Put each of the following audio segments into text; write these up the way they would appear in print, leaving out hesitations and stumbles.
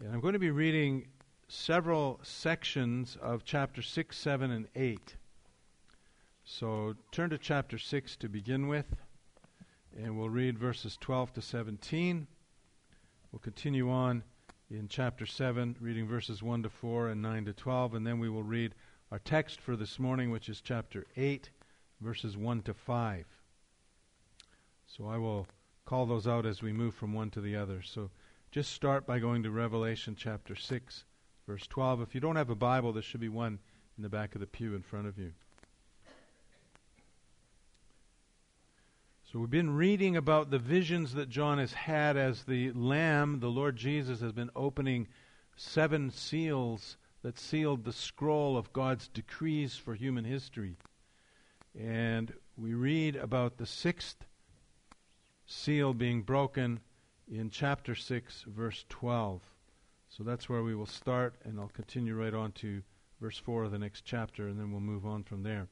And I'm going to be reading several sections of chapter 6, 7, and 8. So turn to chapter 6 to begin with, and we'll read verses 12 to 17. We'll continue on in chapter 7, reading verses 1 to 4 and 9 to 12, and then we will read our text for this morning, which is chapter 8, verses 1 to 5. So I will call those out as we move from one to the other. So just start by going to Revelation chapter 6, verse 12. If you don't have a Bible, there should be one in the back of the pew in front of you. So we've been reading about the visions that John has had as the Lamb, the Lord Jesus, has been opening 7 seals that sealed the scroll of God's decrees for human history. And we read about the 6th seal being broken in chapter 6, verse 12. So that's where we will start, and I'll continue right on to verse 4 of the next chapter, and then we'll move on from there.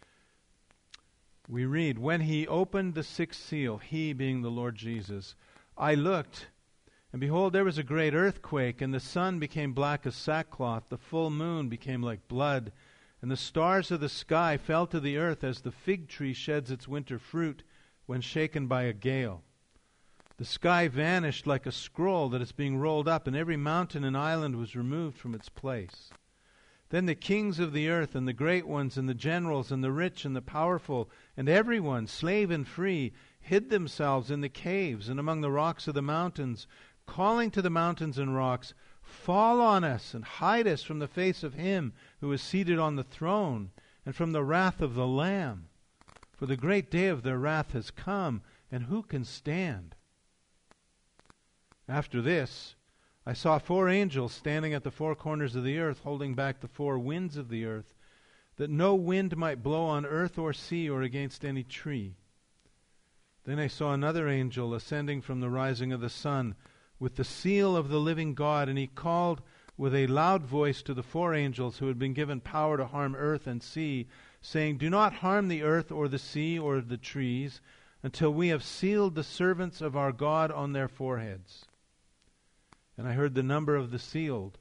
We read, "When he opened the 6th seal, he being the Lord Jesus, I looked, and behold, there was a great earthquake, and the sun became black as sackcloth, the full moon became like blood, and the stars of the sky fell to the earth as the fig tree sheds its winter fruit when shaken by a gale. The sky vanished like a scroll that is being rolled up, and every mountain and island was removed from its place. Then the kings of the earth, and the great ones, and the generals, and the rich, and the powerful, and everyone, slave and free, hid themselves in the caves and among the rocks of the mountains, calling to the mountains and rocks, 'Fall on us, and hide us from the face of him who is seated on the throne, and from the wrath of the Lamb. For the great day of their wrath has come, and who can stand?' After this, I saw 4 angels standing at the 4 corners of the earth, holding back the 4 winds of the earth, that no wind might blow on earth or sea or against any tree. Then I saw another angel ascending from the rising of the sun, with the seal of the living God, and he called with a loud voice to the 4 angels who had been given power to harm earth and sea, saying, 'Do not harm the earth or the sea or the trees, until we have sealed the servants of our God on their foreheads.' And I heard the number of the sealed,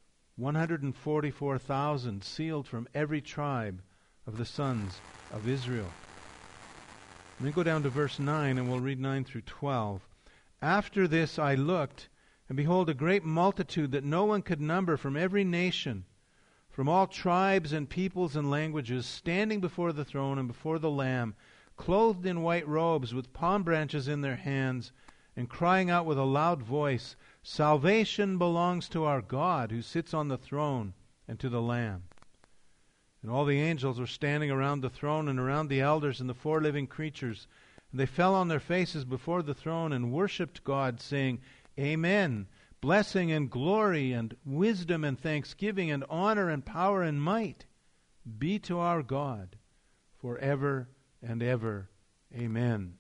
144,000, sealed from every tribe of the sons of Israel." Then go down to verse 9, and we'll read 9 through 12. "After this I looked, and behold, a great multitude that no one could number, from every nation, from all tribes and peoples and languages, standing before the throne and before the Lamb, clothed in white robes, with palm branches in their hands, and crying out with a loud voice, 'Salvation belongs to our God, who sits on the throne, and to the Lamb.' And all the angels were standing around the throne and around the elders and the 4 living creatures, and they fell on their faces before the throne and worshipped God, saying, 'Amen. Blessing and glory and wisdom and thanksgiving and honor and power and might be to our God forever and ever. Amen.'"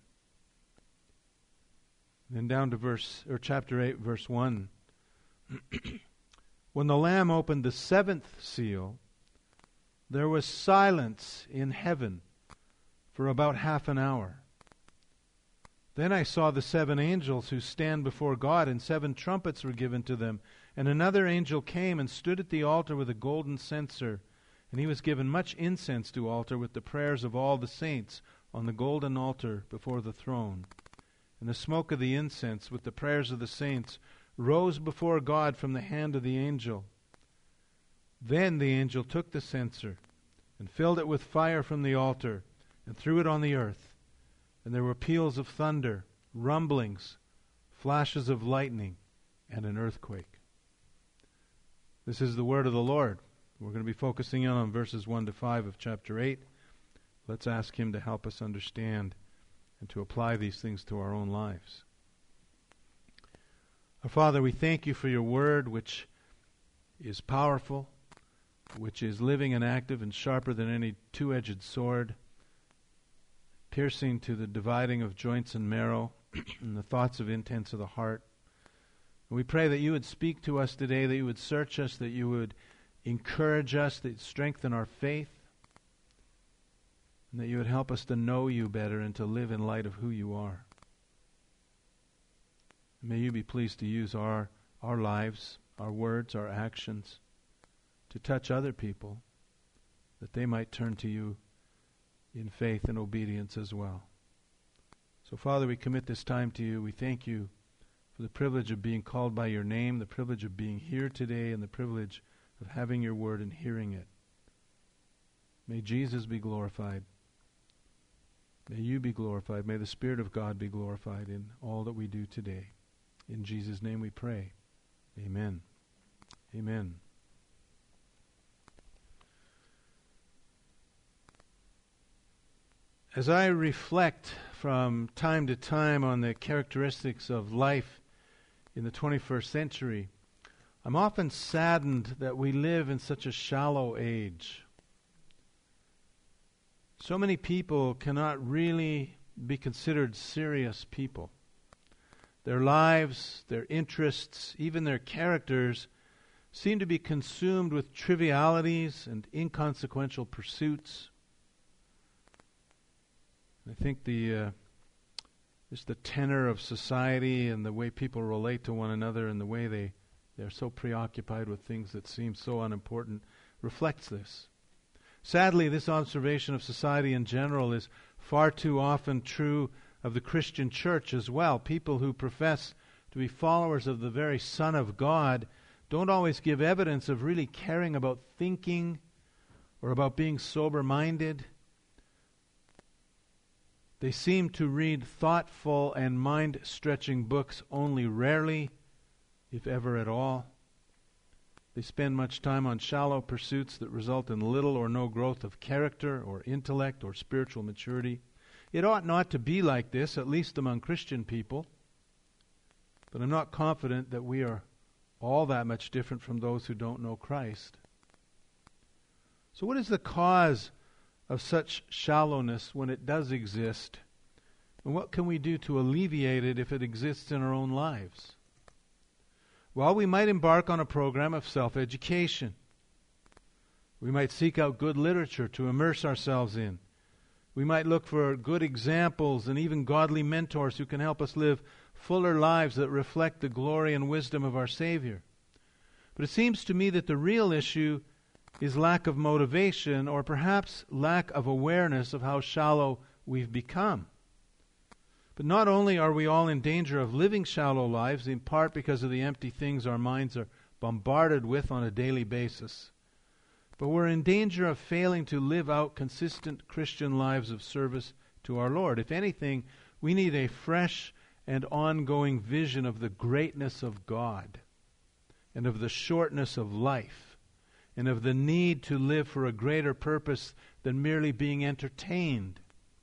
Then down to chapter 8, verse 1. "When the Lamb opened the 7th seal, there was silence in heaven for about half an hour. Then I saw the 7 angels who stand before God, and 7 trumpets were given to them. And another angel came and stood at the altar with a golden censer, and he was given much incense to altar with the prayers of all the saints on the golden altar before the throne. And the smoke of the incense with the prayers of the saints rose before God from the hand of the angel. Then the angel took the censer and filled it with fire from the altar and threw it on the earth. And there were peals of thunder, rumblings, flashes of lightning, and an earthquake." This is the word of the Lord. We're going to be focusing in on verses 1 to 5 of chapter 8. Let's ask him to help us understand and to apply these things to our own lives. Our Father, we thank you for your word, which is powerful, which is living and active and sharper than any 2-edged sword, piercing to the dividing of joints and marrow and the thoughts of intents of the heart. And we pray that you would speak to us today, that you would search us, that you would encourage us, that you'd strengthen our faith, and that you would help us to know you better and to live in light of who you are. May you be pleased to use our our lives, our words, our actions, to touch other people, that they might turn to you in faith and obedience as well. So, Father, we commit this time to you. We thank you for the privilege of being called by your name, the privilege of being here today, and the privilege of having your word and hearing it. May Jesus be glorified. May you be glorified. May the Spirit of God be glorified in all that we do today. In Jesus' name we pray. Amen. Amen. As I reflect from time to time on the characteristics of life in the 21st century, I'm often saddened that we live in such a shallow age. So many people cannot really be considered serious people. Their lives, their interests, even their characters seem to be consumed with trivialities and inconsequential pursuits. I think just the tenor of society and the way people relate to one another and the way they're so preoccupied with things that seem so unimportant reflects this. Sadly, this observation of society in general is far too often true of the Christian church as well. People who profess to be followers of the very Son of God don't always give evidence of really caring about thinking or about being sober-minded. They seem to read thoughtful and mind-stretching books only rarely, if ever at all. They spend much time on shallow pursuits that result in little or no growth of character or intellect or spiritual maturity. It ought not to be like this, at least among Christian people. But I'm not confident that we are all that much different from those who don't know Christ. So what is the cause of such shallowness when it does exist? And what can we do to alleviate it if it exists in our own lives? Well, we might embark on a program of self-education. We might seek out good literature to immerse ourselves in. We might look for good examples and even godly mentors who can help us live fuller lives that reflect the glory and wisdom of our Savior. But it seems to me that the real issue is lack of motivation, or perhaps lack of awareness of how shallow we've become. But not only are we all in danger of living shallow lives, in part because of the empty things our minds are bombarded with on a daily basis, but we're in danger of failing to live out consistent Christian lives of service to our Lord. If anything, we need a fresh and ongoing vision of the greatness of God and of the shortness of life and of the need to live for a greater purpose than merely being entertained.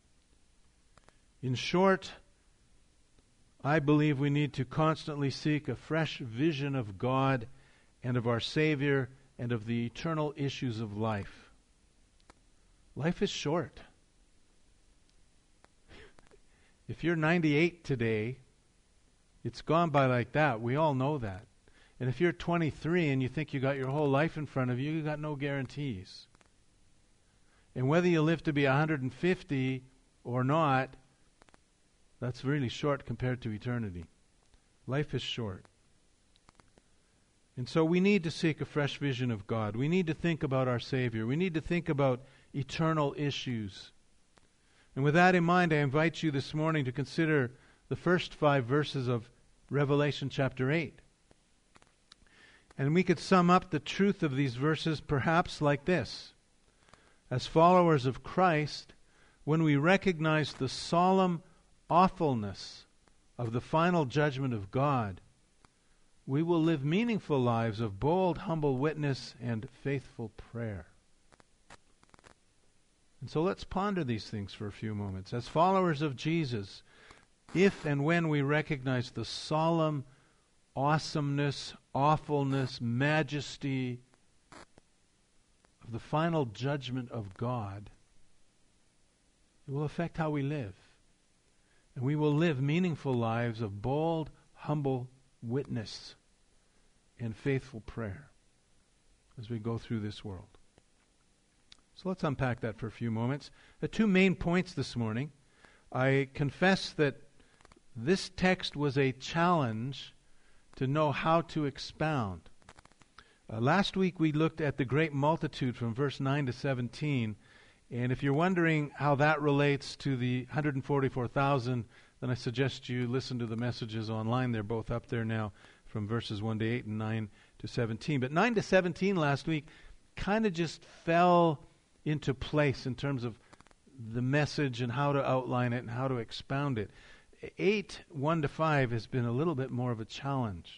In short, I believe we need to constantly seek a fresh vision of God and of our Savior and of the eternal issues of life. Life is short. If you're 98 today, it's gone by like that. We all know that. And if you're 23 and you think you got your whole life in front of you, you got no guarantees. And whether you live to be 150 or not, that's really short compared to eternity. Life is short. And so we need to seek a fresh vision of God. We need to think about our Savior. We need to think about eternal issues. And with that in mind, I invite you this morning to consider the first 5 verses of Revelation chapter 8. And we could sum up the truth of these verses perhaps like this. As followers of Christ, when we recognize the solemn awfulness of the final judgment of God, we will live meaningful lives of bold, humble witness and faithful prayer. And so let's ponder these things for a few moments. As followers of Jesus, if and when we recognize the solemn awesomeness, awfulness, majesty of the final judgment of God, it will affect how we live. And we will live meaningful lives of bold, humble witness and faithful prayer as we go through this world. So let's unpack that for a few moments. The 2 main points this morning. I confess that this text was a challenge to know how to expound. Last week we looked at the great multitude from verse 9 to 17, and if you're wondering how that relates to the 144,000, then I suggest you listen to the messages online. They're both up there now from verses 1 to 8 and 9 to 17. But 9 to 17 last week kind of just fell into place in terms of the message and how to outline it and how to expound it. 8, 1 to 5 has been a little bit more of a challenge.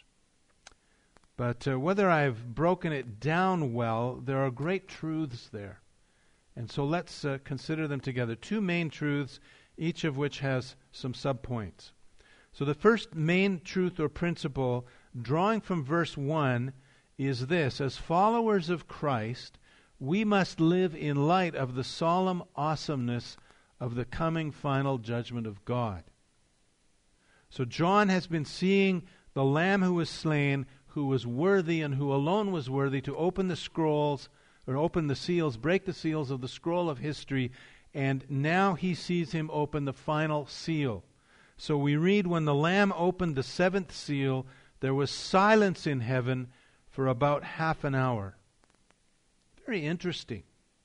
But whether I've broken it down well, there are great truths there. And so let's consider them together. 2 main truths, each of which has some subpoints. So the first main truth or principle, drawing from verse 1, is this: as followers of Christ, we must live in light of the solemn awesomeness of the coming final judgment of God. So John has been seeing the Lamb who was slain, who was worthy and who alone was worthy to open the scrolls, or open the seals, break the seals of the scroll of history, and now he sees him open the final seal. So we read, when the Lamb opened the 7th seal, there was silence in heaven for about half an hour. Very interesting.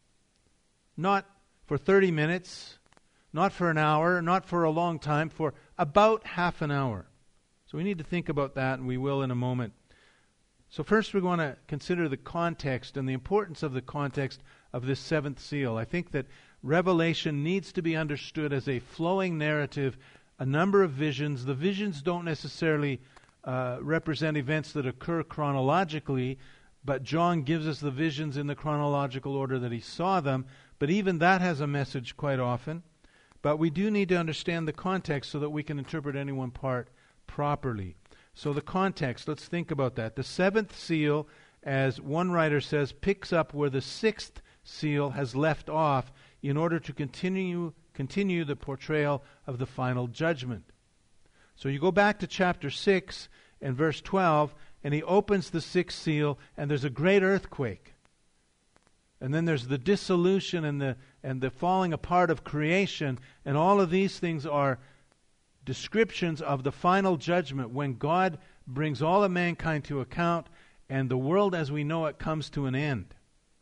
Not for 30 minutes, not for an hour, not for a long time, for about half an hour. So we need to think about that, and we will in a moment. So first we're going to consider the context and the importance of the context of this 7th seal. I think that Revelation needs to be understood as a flowing narrative, a number of visions. The visions don't necessarily represent events that occur chronologically, but John gives us the visions in the chronological order that he saw them. But even that has a message quite often. But we do need to understand the context so that we can interpret any one part properly. So the context, let's think about that. The 7th seal, as one writer says, picks up where the 6th seal has left off in order to continue the portrayal of the final judgment. So you go back to chapter 6 and verse 12, and he opens the 6th seal, and there's a great earthquake. And then there's the dissolution and the falling apart of creation, and all of these things are descriptions of the final judgment when God brings all of mankind to account and the world as we know it comes to an end.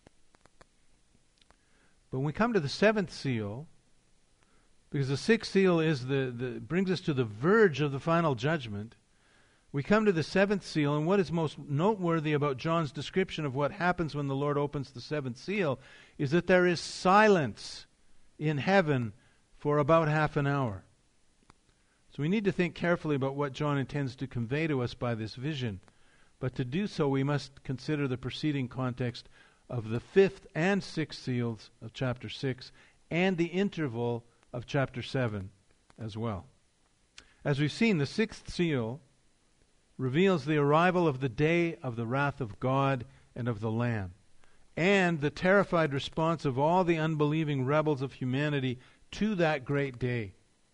But when we come to the 7th seal, because the 6th seal is brings us to the verge of the final judgment, we come to the 7th seal, and what is most noteworthy about John's description of what happens when the Lord opens the 7th seal is that there is silence in heaven for about half an hour. So we need to think carefully about what John intends to convey to us by this vision. But to do so, we must consider the preceding context of the 5th and 6th seals of chapter 6 and the interval of chapter 7 as well. As we've seen, the 6th seal reveals the arrival of the day of the wrath of God and of the Lamb, and the terrified response of all the unbelieving rebels of humanity to that great day.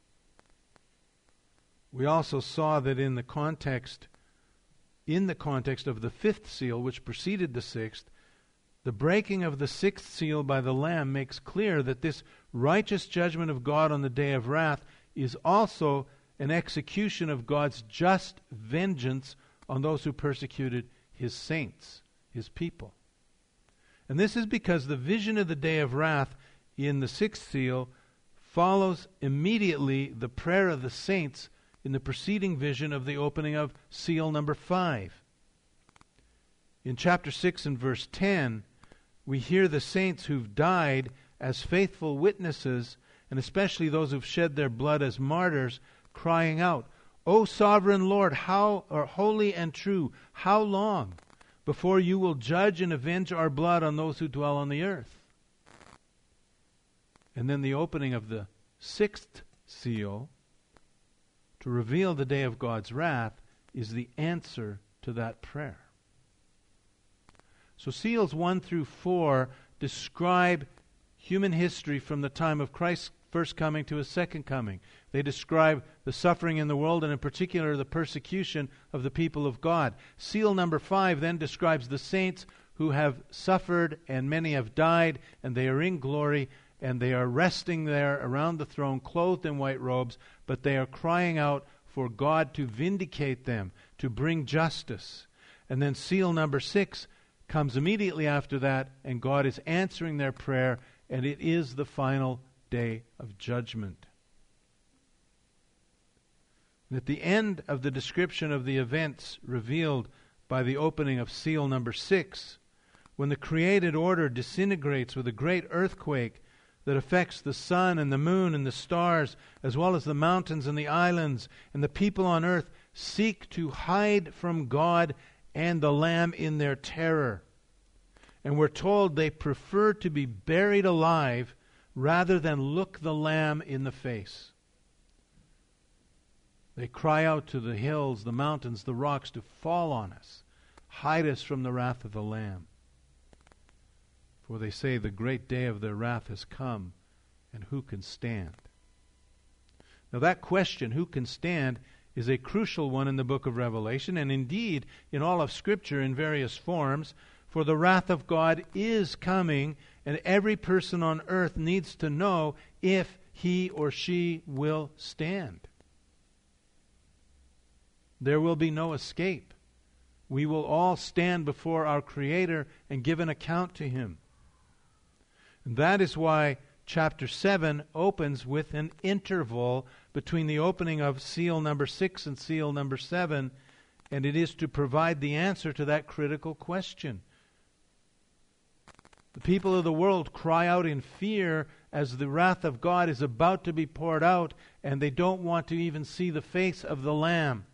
We also saw that in the context of the 5th seal, which preceded the 6th, the breaking of the 6th seal by the Lamb makes clear that this righteous judgment of God on the day of wrath is also an execution of God's just vengeance on those who persecuted his saints, his people. And this is because the vision of the day of wrath in the 6th seal follows immediately the prayer of the saints in the preceding vision of the opening of seal number 5. In chapter 6 and verse 10, we hear the saints who've died as faithful witnesses, and especially those who've shed their blood as martyrs, crying out, "O sovereign Lord, holy and true, how long before you will judge and avenge our blood on those who dwell on the earth?" And then the opening of the 6th seal to reveal the day of God's wrath is the answer to that prayer. So seals 1 through 4 describe human history from the time of Christ's first coming to his second coming. They describe the suffering in the world, and in particular the persecution of the people of God. Seal number 5 then describes the saints who have suffered, and many have died, and they are in glory, and they are resting there around the throne, clothed in white robes, but they are crying out for God to vindicate them, to bring justice. And then seal number 6 comes immediately after that, and God is answering their prayer, and it is the final day of judgment. And at the end of the description of the events revealed by the opening of seal number 6, when the created order disintegrates with a great earthquake that affects the sun and the moon and the stars, as well as the mountains and the islands, and the people on earth seek to hide from God and the Lamb in their terror. And we're told they prefer to be buried alive rather than look the Lamb in the face. They cry out to the hills, the mountains, the rocks to fall on us, hide us from the wrath of the Lamb. For they say the great day of their wrath has come, and who can stand? Now that question, who can stand, is a crucial one in the book of Revelation, and indeed in all of Scripture in various forms, for the wrath of God is coming, and every person on earth needs to know if he or she will stand. There will be no escape. We will all stand before our Creator and give an account to Him. And that is why chapter 7 opens with an interval between the opening of seal number 6 and seal number 7, and it is to provide the answer to that critical question. The people of the world cry out in fear as the wrath of God is about to be poured out, and they don't want to even see the face of the Lamb.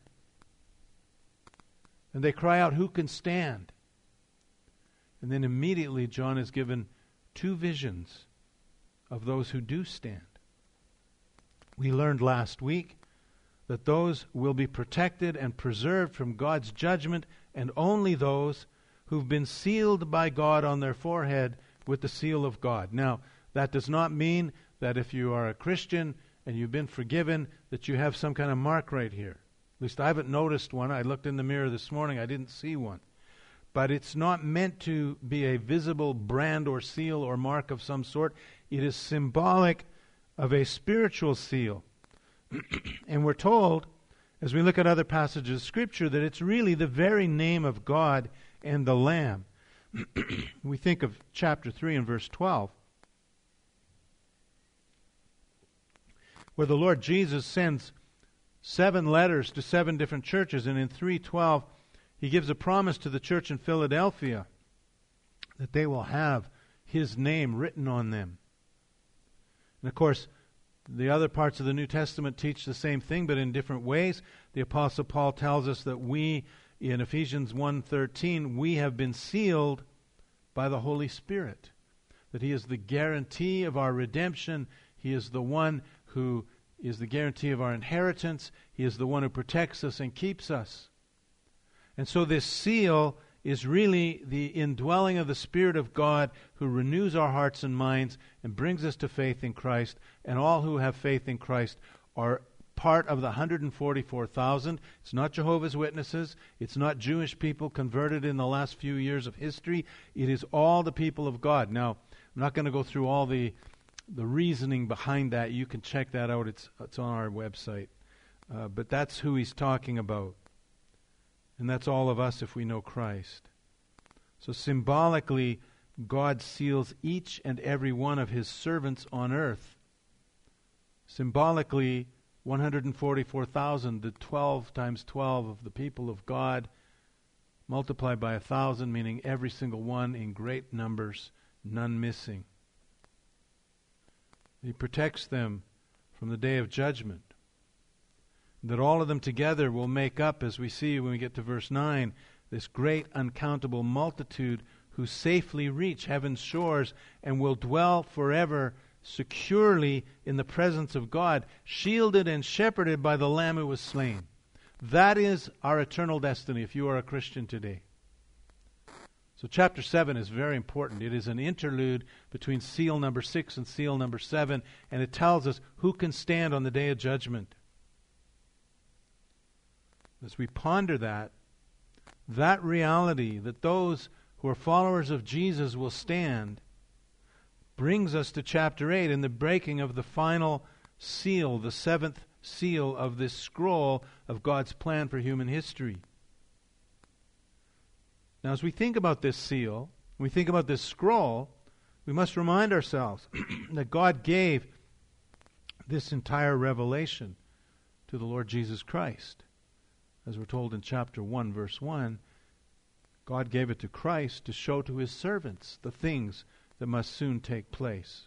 And they cry out, who can stand? And then immediately John is given 2 visions of those who do stand. We learned last week that those will be protected and preserved from God's judgment, and only those who've been sealed by God on their forehead with the seal of God. Now, that does not mean that if you are a Christian and you've been forgiven, that you have some kind of mark right here. At least I haven't noticed one. I looked in the mirror this morning. I didn't see one. But it's not meant to be a visible brand or seal or mark of some sort. It is symbolic of a spiritual seal. And we're told, as we look at other passages of Scripture, that it's really the very name of God and the Lamb. We think of chapter 3 and verse 12, where the Lord Jesus sends 7 letters to 7 different churches, and in 3:12 He gives a promise to the church in Philadelphia that they will have His name written on them. And of course, the other parts of the New Testament teach the same thing, but in different ways. The Apostle Paul tells us that we, in Ephesians 1:13, we have been sealed by the Holy Spirit. That He is the guarantee of our redemption. He is the one who is the guarantee of our inheritance. He is the one who protects us and keeps us. And so this seal is really the indwelling of the Spirit of God, who renews our hearts and minds and brings us to faith in Christ. And all who have faith in Christ are part of the 144,000. It's not Jehovah's Witnesses. It's not Jewish people converted in the last few years of history. It is all the people of God. Now, I'm not going to go through all the reasoning behind that. You can check that out. It's on our website. But that's who he's talking about. And that's all of us if we know Christ. So symbolically, God seals each and every one of His servants on earth. Symbolically, 144,000, the 12 times 12 of the people of God, multiplied by 1,000, meaning every single one in great numbers, none missing. He protects them from the day of judgment. That all of them together will make up, as we see when we get to verse 9, this great uncountable multitude who safely reach heaven's shores and will dwell forever securely in the presence of God, shielded and shepherded by the Lamb who was slain. That is our eternal destiny if you are a Christian today. So chapter 7 is very important. It is an interlude between seal number 6 and seal number 7, and it tells us who can stand on the day of judgment. As we ponder that reality, that those who are followers of Jesus will stand, brings us to chapter 8 and the breaking of the final seal, the 7th seal of this scroll of God's plan for human history. Now, as we think about this seal, we think about this scroll, we must remind ourselves that God gave this entire revelation to the Lord Jesus Christ. As we're told in chapter 1, verse 1, God gave it to Christ to show to his servants the things that must soon take place.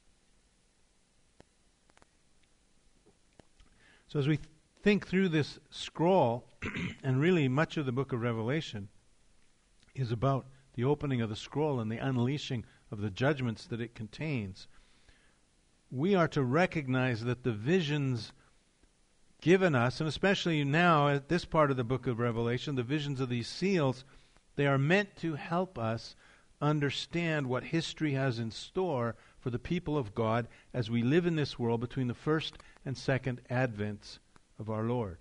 So as we think through this scroll, and really much of the book of Revelation is about the opening of the scroll and the unleashing of the judgments that it contains, we are to recognize that the visions given us, and especially now at this part of the book of Revelation, the visions of these seals, they are meant to help us understand what history has in store for the people of God as we live in this world between the first and second advents of our Lord.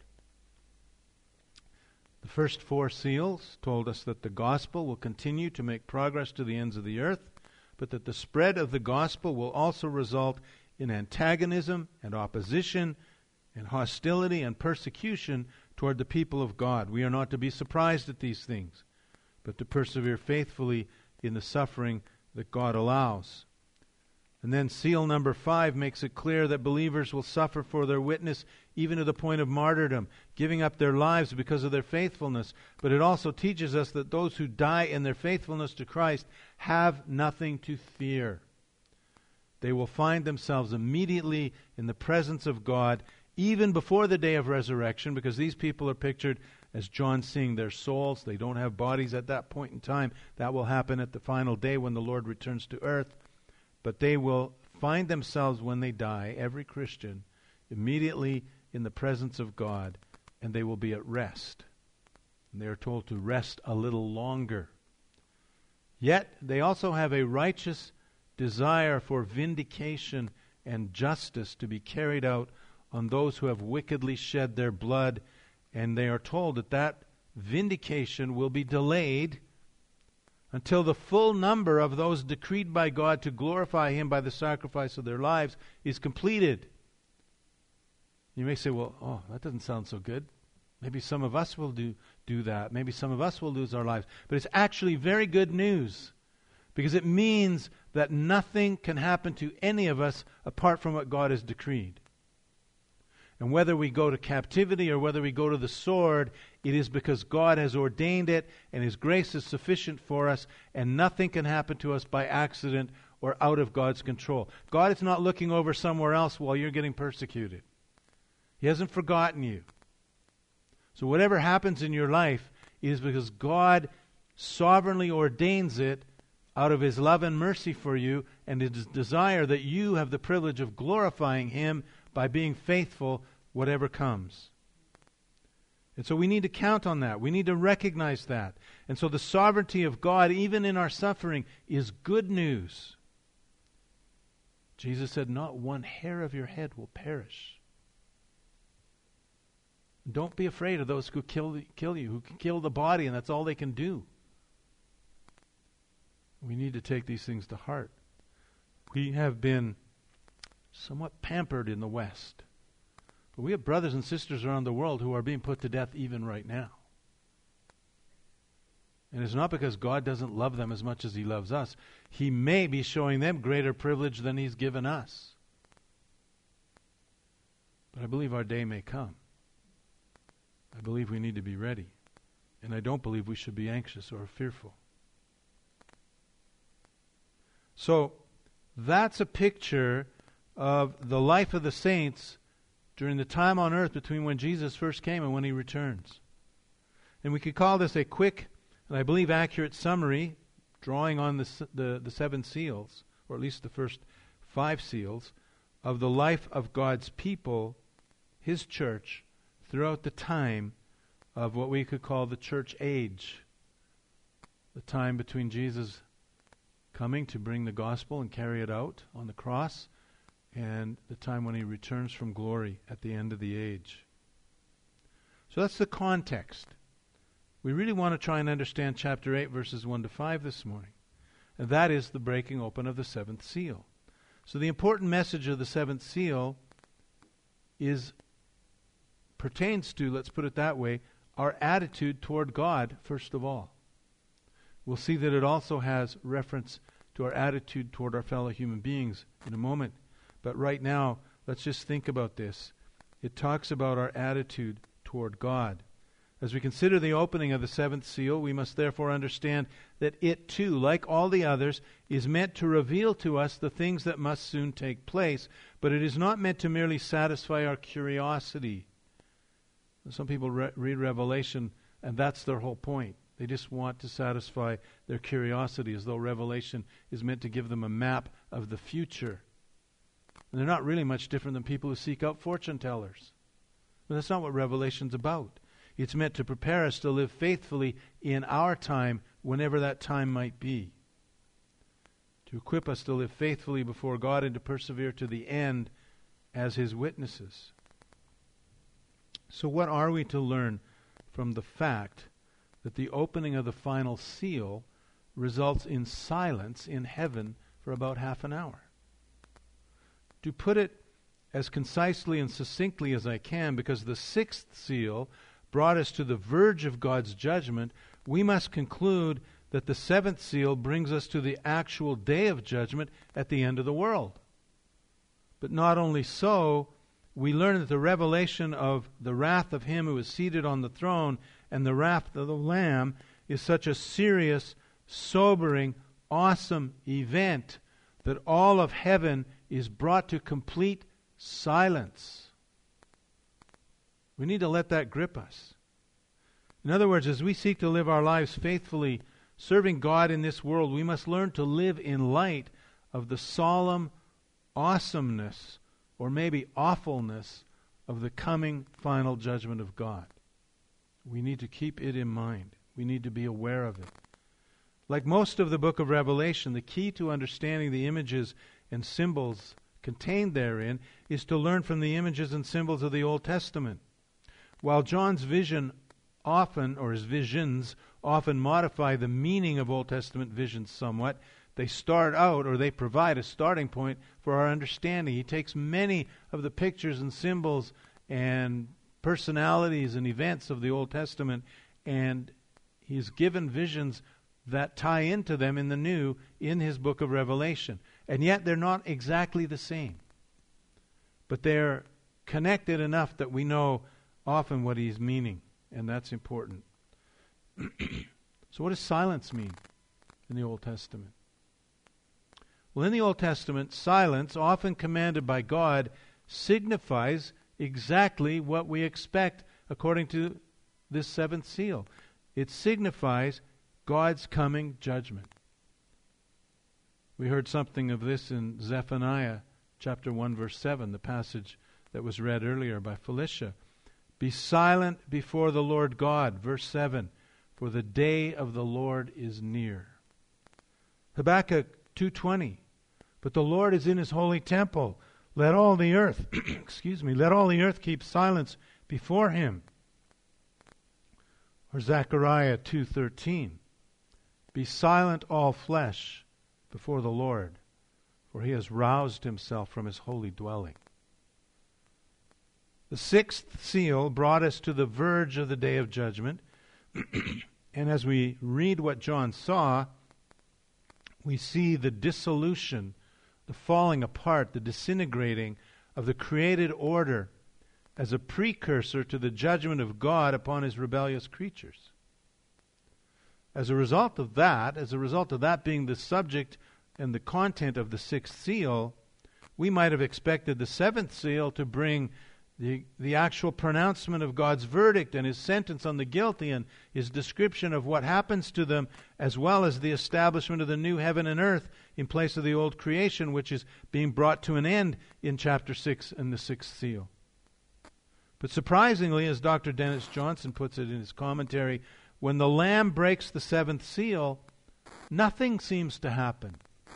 The first 4 seals told us that the gospel will continue to make progress to the ends of the earth, but that the spread of the gospel will also result in antagonism and opposition and hostility and persecution toward the people of God. We are not to be surprised at these things, but to persevere faithfully in the suffering that God allows. And then seal number 5 makes it clear that believers will suffer for their witness even to the point of martyrdom, giving up their lives because of their faithfulness. But it also teaches us that those who die in their faithfulness to Christ have nothing to fear. They will find themselves immediately in the presence of God even before the day of resurrection, because these people are pictured as John seeing their souls. They don't have bodies at that point in time. That will happen at the final day when the Lord returns to earth. But they will find themselves when they die, every Christian, immediately in the presence of God, and they will be at rest. And they are told to rest a little longer. Yet they also have a righteous desire for vindication and justice to be carried out on those who have wickedly shed their blood, and they are told that that vindication will be delayed until the full number of those decreed by God to glorify Him by the sacrifice of their lives is completed. You may say, well, that doesn't sound so good. Maybe some of us will do that. Maybe some of us will lose our lives. But it's actually very good news, because it means that nothing can happen to any of us apart from what God has decreed. And whether we go to captivity or whether we go to the sword, it is because God has ordained it, and His grace is sufficient for us, and nothing can happen to us by accident or out of God's control. God is not looking over somewhere else while you're getting persecuted. He hasn't forgotten you. So whatever happens in your life is because God sovereignly ordains it out of His love and mercy for you, and His desire that you have the privilege of glorifying Him by being faithful whatever comes. And so we need to count on that. We need to recognize that. And so the sovereignty of God, even in our suffering, is good news. Jesus said, not one hair of your head will perish. Don't be afraid of those who kill you, who can kill the body, and that's all they can do. We need to take these things to heart. We have been somewhat pampered in the West. But we have brothers and sisters around the world who are being put to death even right now. And it's not because God doesn't love them as much as He loves us. He may be showing them greater privilege than He's given us. But I believe our day may come. I believe we need to be ready. And I don't believe we should be anxious or fearful. So, that's a picture of the life of the saints during the time on earth between when Jesus first came and when He returns. And we could call this a quick and I believe accurate summary, drawing on the 7 seals, or at least the first 5 seals, of the life of God's people, His church, throughout the time of what we could call the church age, the time between Jesus coming to bring the gospel and carry it out on the cross, and the time when He returns from glory at the end of the age. So that's the context. We really want to try and understand chapter 8, verses 1 to 5 this morning. And that is the breaking open of the 7th seal. So the important message of the 7th seal pertains to, let's put it that way, our attitude toward God, first of all. We'll see that it also has reference to our attitude toward our fellow human beings in a moment. But right now, let's just think about this. It talks about our attitude toward God. As we consider the opening of the seventh seal, we must therefore understand that it too, like all the others, is meant to reveal to us the things that must soon take place, but it is not meant to merely satisfy our curiosity. Some people read Revelation, and that's their whole point. They just want to satisfy their curiosity, as though Revelation is meant to give them a map of the future. And they're not really much different than people who seek out fortune tellers. But that's not what Revelation's about. It's meant to prepare us to live faithfully in our time, whenever that time might be. To equip us to live faithfully before God and to persevere to the end as His witnesses. So what are we to learn from the fact that the opening of the final seal results in silence in heaven for about half an hour? To put it as concisely and succinctly as I can, because the sixth seal brought us to the verge of God's judgment, we must conclude that the seventh seal brings us to the actual day of judgment at the end of the world. But not only so, we learn that the revelation of the wrath of Him who is seated on the throne and the wrath of the Lamb is such a serious, sobering, awesome event that all of heaven is brought to complete silence. We need to let that grip us. In other words, as we seek to live our lives faithfully, serving God in this world, we must learn to live in light of the solemn awesomeness, or maybe awfulness, of the coming final judgment of God. We need to keep it in mind. We need to be aware of it. Like most of the book of Revelation, the key to understanding the images and symbols contained therein is to learn from the images and symbols of the Old Testament. While John's vision often, or his visions, often modify the meaning of Old Testament visions somewhat, they start out, or they provide a starting point for our understanding. He takes many of the pictures and symbols and personalities and events of the Old Testament, and he's given visions that tie into them in the New in his book of Revelation. And yet they're not exactly the same. But they're connected enough that we know often what he's meaning, and that's important. So what does silence mean in the Old Testament? Well, in the Old Testament, silence, often commanded by God, signifies exactly what we expect according to this seventh seal. It signifies God's coming judgment. We heard something of this in Zephaniah chapter 1, verse 7, the passage that was read earlier by Felicia. Be silent before the Lord God, verse 7, for the day of the Lord is near. Habakkuk 2:20, but the Lord is in His holy temple. Let all the earth, let all the earth keep silence before Him. Or Zechariah 2:13, be silent all flesh before the Lord, for He has roused Himself from His holy dwelling. The sixth seal brought us to the verge of the day of judgment. And as we read what John saw, we see the dissolution, the falling apart, the disintegrating of the created order as a precursor to the judgment of God upon His rebellious creatures. As a result of that being the subject and the content of the sixth seal, we might have expected the seventh seal to bring the actual pronouncement of God's verdict and His sentence on the guilty and His description of what happens to them, as well as the establishment of the new heaven and earth in place of the old creation, which is being brought to an end in chapter 6 and the sixth seal. But surprisingly, as Dr. Dennis Johnson puts it in his commentary, when the Lamb breaks the seventh seal, nothing seems to happen.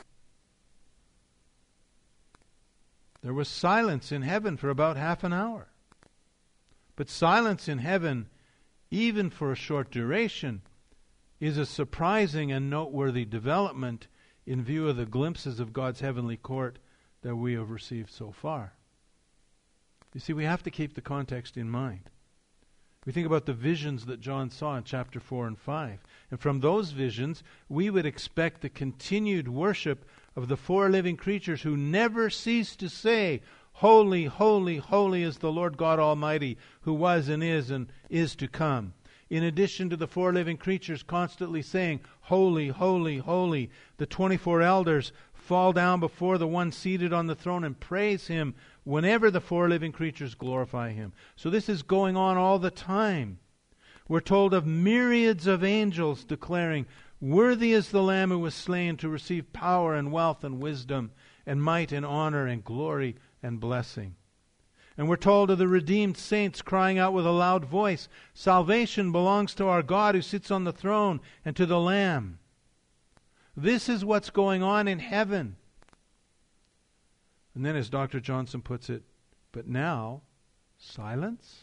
There was silence in heaven for about half an hour. But silence in heaven, even for a short duration, is a surprising and noteworthy development in view of the glimpses of God's heavenly court that we have received so far. You see, we have to keep the context in mind. We think about the visions that John saw in chapter 4 and 5. And from those visions, we would expect the continued worship of the four living creatures who never cease to say, "Holy, holy, holy is the Lord God Almighty, who was and is to come." In addition to the four living creatures constantly saying, "Holy, holy, holy," the 24 elders fall down before the one seated on the throne and praise Him whenever the four living creatures glorify Him. So this is going on all the time. We're told of myriads of angels declaring, "Worthy is the Lamb who was slain to receive power and wealth and wisdom and might and honor and glory and blessing." And we're told of the redeemed saints crying out with a loud voice, "Salvation belongs to our God who sits on the throne and to the Lamb." This is what's going on in heaven. And then, as Dr. Johnson puts it, but now, silence?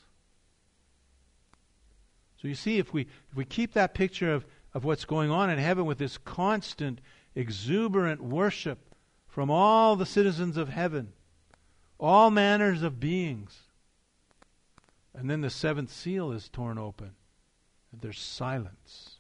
So you see, if we keep that picture of what's going on in heaven with this constant, exuberant worship from all the citizens of heaven, all manners of beings, and then the seventh seal is torn open, and there's silence.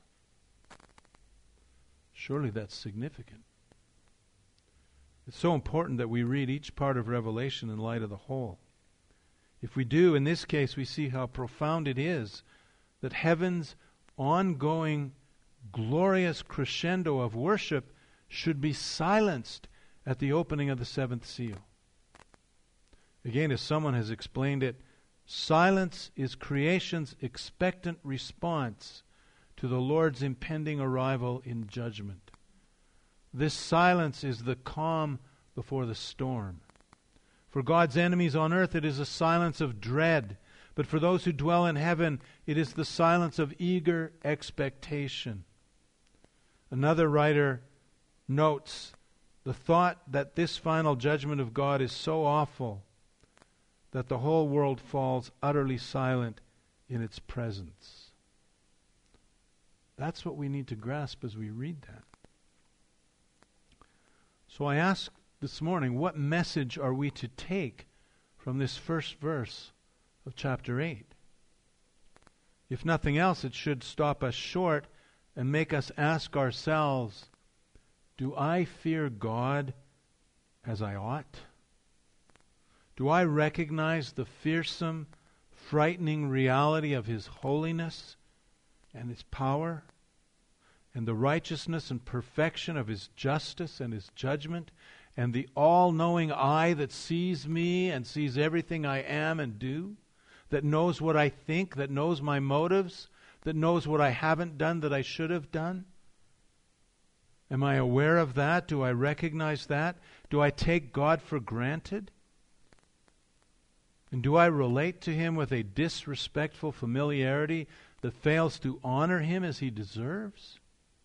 Surely that's significant. It's so important that we read each part of Revelation in light of the whole. If we do, in this case, we see how profound it is that heaven's ongoing, glorious crescendo of worship should be silenced at the opening of the seventh seal. Again, as someone has explained it, silence is creation's expectant response to the Lord's impending arrival in judgment. This silence is the calm before the storm. For God's enemies on earth, it is a silence of dread. But for those who dwell in heaven, it is the silence of eager expectation. Another writer notes the thought that this final judgment of God is so awful that the whole world falls utterly silent in its presence. That's what we need to grasp as we read that. So I ask this morning, what message are we to take from this first verse of chapter 8? If nothing else, it should stop us short and make us ask ourselves, do I fear God as I ought? Do I recognize the fearsome, frightening reality of His holiness and His power, and the righteousness and perfection of His justice and His judgment, and the all-knowing eye that sees me and sees everything I am and do, that knows what I think, that knows my motives, that knows what I haven't done that I should have done? Am I aware of that? Do I recognize that? Do I take God for granted? And do I relate to Him with a disrespectful familiarity that fails to honor Him as He deserves?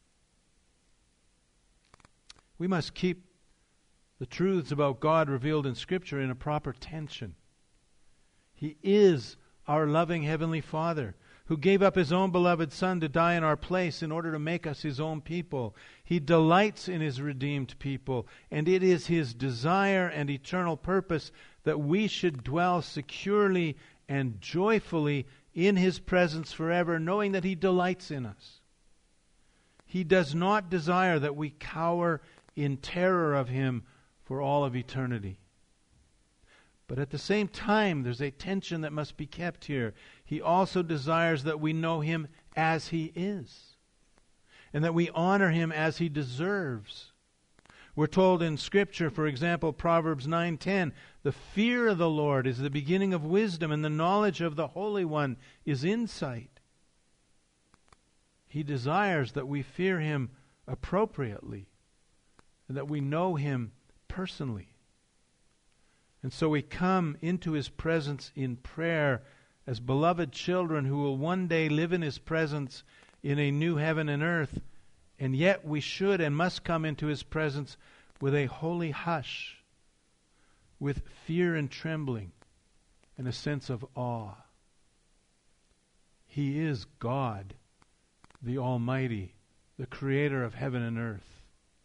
We must keep the truths about God revealed in Scripture in a proper tension. He is our loving Heavenly Father, who gave up His own beloved Son to die in our place in order to make us His own people. He delights in His redeemed people, and it is His desire and eternal purpose that we should dwell securely and joyfully in His presence forever, knowing that He delights in us. He does not desire that we cower in terror of Him for all of eternity. But at the same time, there's a tension that must be kept here. He also desires that we know Him as He is, and that we honor Him as He deserves. We're told in Scripture, for example, Proverbs 9:10, the fear of the Lord is the beginning of wisdom, and the knowledge of the Holy One is insight. He desires that we fear Him appropriately, and that we know Him personally. And so we come into His presence in prayer as beloved children who will one day live in His presence in a new heaven and earth. And yet we should and must come into His presence with a holy hush, with fear and trembling, and a sense of awe. He is God, the Almighty, the Creator of heaven and earth.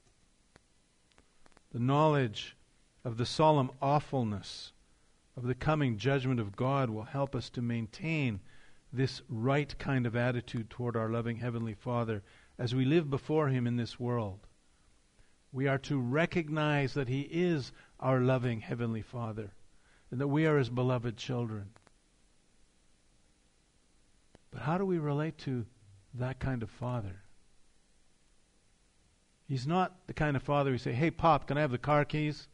The knowledge of the solemn awfulness of the coming judgment of God will help us to maintain this right kind of attitude toward our loving Heavenly Father as we live before Him in this world. We are to recognize that He is our loving Heavenly Father and that we are His beloved children. But how do we relate to that kind of Father? He's not the kind of Father we say, "Hey, Pop, can I have the car keys?"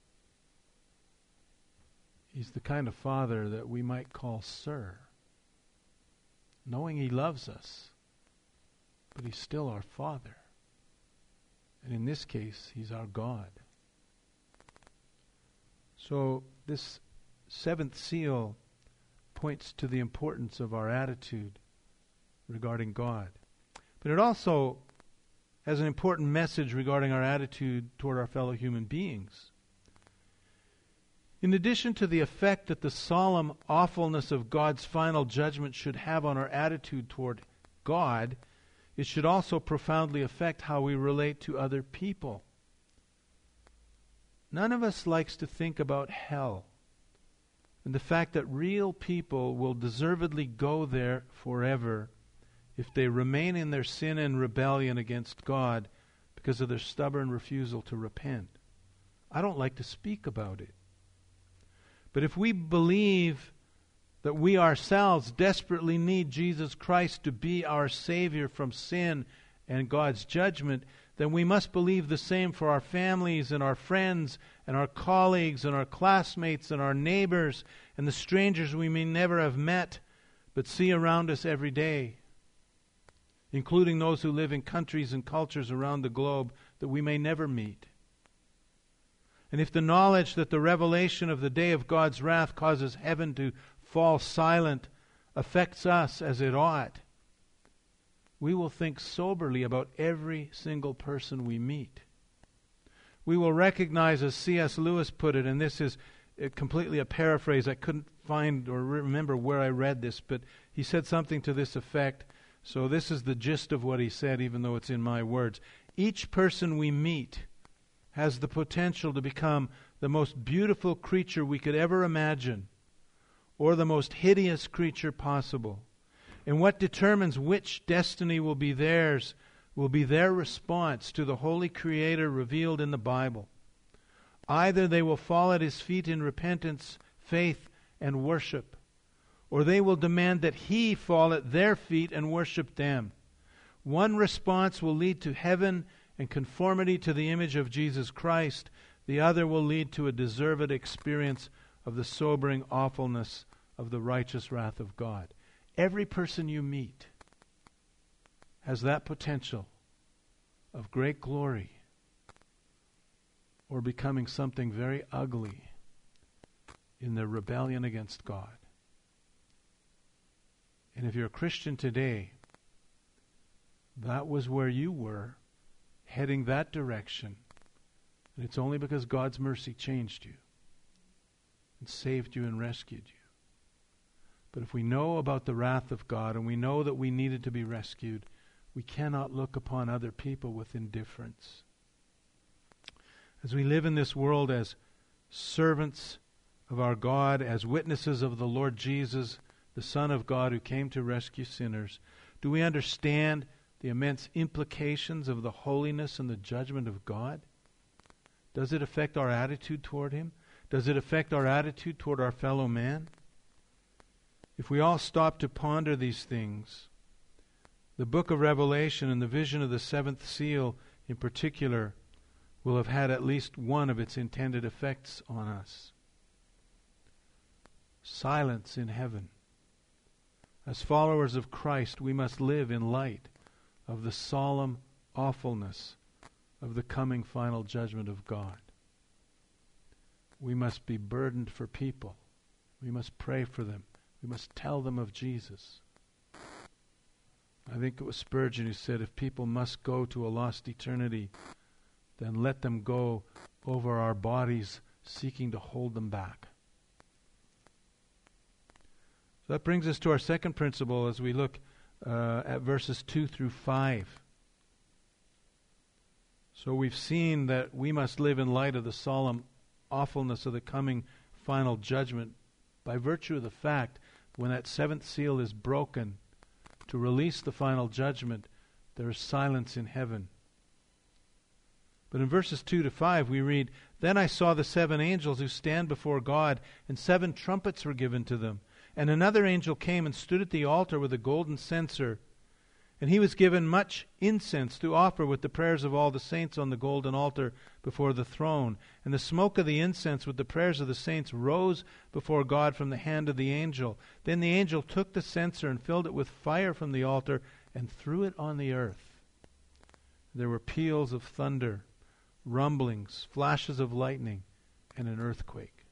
He's the kind of Father that we might call Sir, knowing He loves us, but He's still our Father. And in this case, He's our God. So this seventh seal points to the importance of our attitude regarding God. But it also has an important message regarding our attitude toward our fellow human beings. In addition to the effect that the solemn awfulness of God's final judgment should have on our attitude toward God, it should also profoundly affect how we relate to other people. None of us likes to think about hell and the fact that real people will deservedly go there forever if they remain in their sin and rebellion against God because of their stubborn refusal to repent. I don't like to speak about it. But if we believe that we ourselves desperately need Jesus Christ to be our Savior from sin and God's judgment, then we must believe the same for our families and our friends and our colleagues and our classmates and our neighbors and the strangers we may never have met but see around us every day, including those who live in countries and cultures around the globe that we may never meet. And if the knowledge that the revelation of the day of God's wrath causes heaven to fall silent affects us as it ought, we will think soberly about every single person we meet. We will recognize, as C.S. Lewis put it, and this is completely a paraphrase, I couldn't find or remember where I read this, but he said something to this effect, so this is the gist of what he said, even though it's in my words. Each person we meet has the potential to become the most beautiful creature we could ever imagine, or the most hideous creature possible. And what determines which destiny will be theirs will be their response to the Holy Creator revealed in the Bible. Either they will fall at His feet in repentance, faith, and worship, or they will demand that He fall at their feet and worship them. One response will lead to heaven and conformity to the image of Jesus Christ. The other will lead to a deserved experience of the sobering awfulness of the righteous wrath of God. Every person you meet has that potential of great glory or becoming something very ugly in their rebellion against God. And if you're a Christian today, that was where you were, heading that direction. And it's only because God's mercy changed you and saved you and rescued you. But if we know about the wrath of God and we know that we needed to be rescued, we cannot look upon other people with indifference. As we live in this world as servants of our God, as witnesses of the Lord Jesus, the Son of God who came to rescue sinners, do we understand the immense implications of the holiness and the judgment of God? Does it affect our attitude toward Him? Does it affect our attitude toward our fellow man? If we all stop to ponder these things, the book of Revelation and the vision of the seventh seal in particular will have had at least one of its intended effects on us. Silence in heaven. As followers of Christ, we must live in light of the solemn awfulness of the coming final judgment of God. We must be burdened for people. We must pray for them. We must tell them of Jesus. I think it was Spurgeon who said, if people must go to a lost eternity, then let them go over our bodies seeking to hold them back. So that brings us to our second principle as we look at verses 2 through 5. So we've seen that we must live in light of the solemn awfulness of the coming final judgment by virtue of the fact when that seventh seal is broken to release the final judgment, there is silence in heaven. But in verses 2 to 5 we read, "Then I saw the 7 angels who stand before God, and 7 trumpets were given to them. And another angel came and stood at the altar with a golden censer. And he was given much incense to offer with the prayers of all the saints on the golden altar before the throne. And the smoke of the incense with the prayers of the saints rose before God from the hand of the angel. Then the angel took the censer and filled it with fire from the altar and threw it on the earth. There were peals of thunder, rumblings, flashes of lightning, and an earthquake."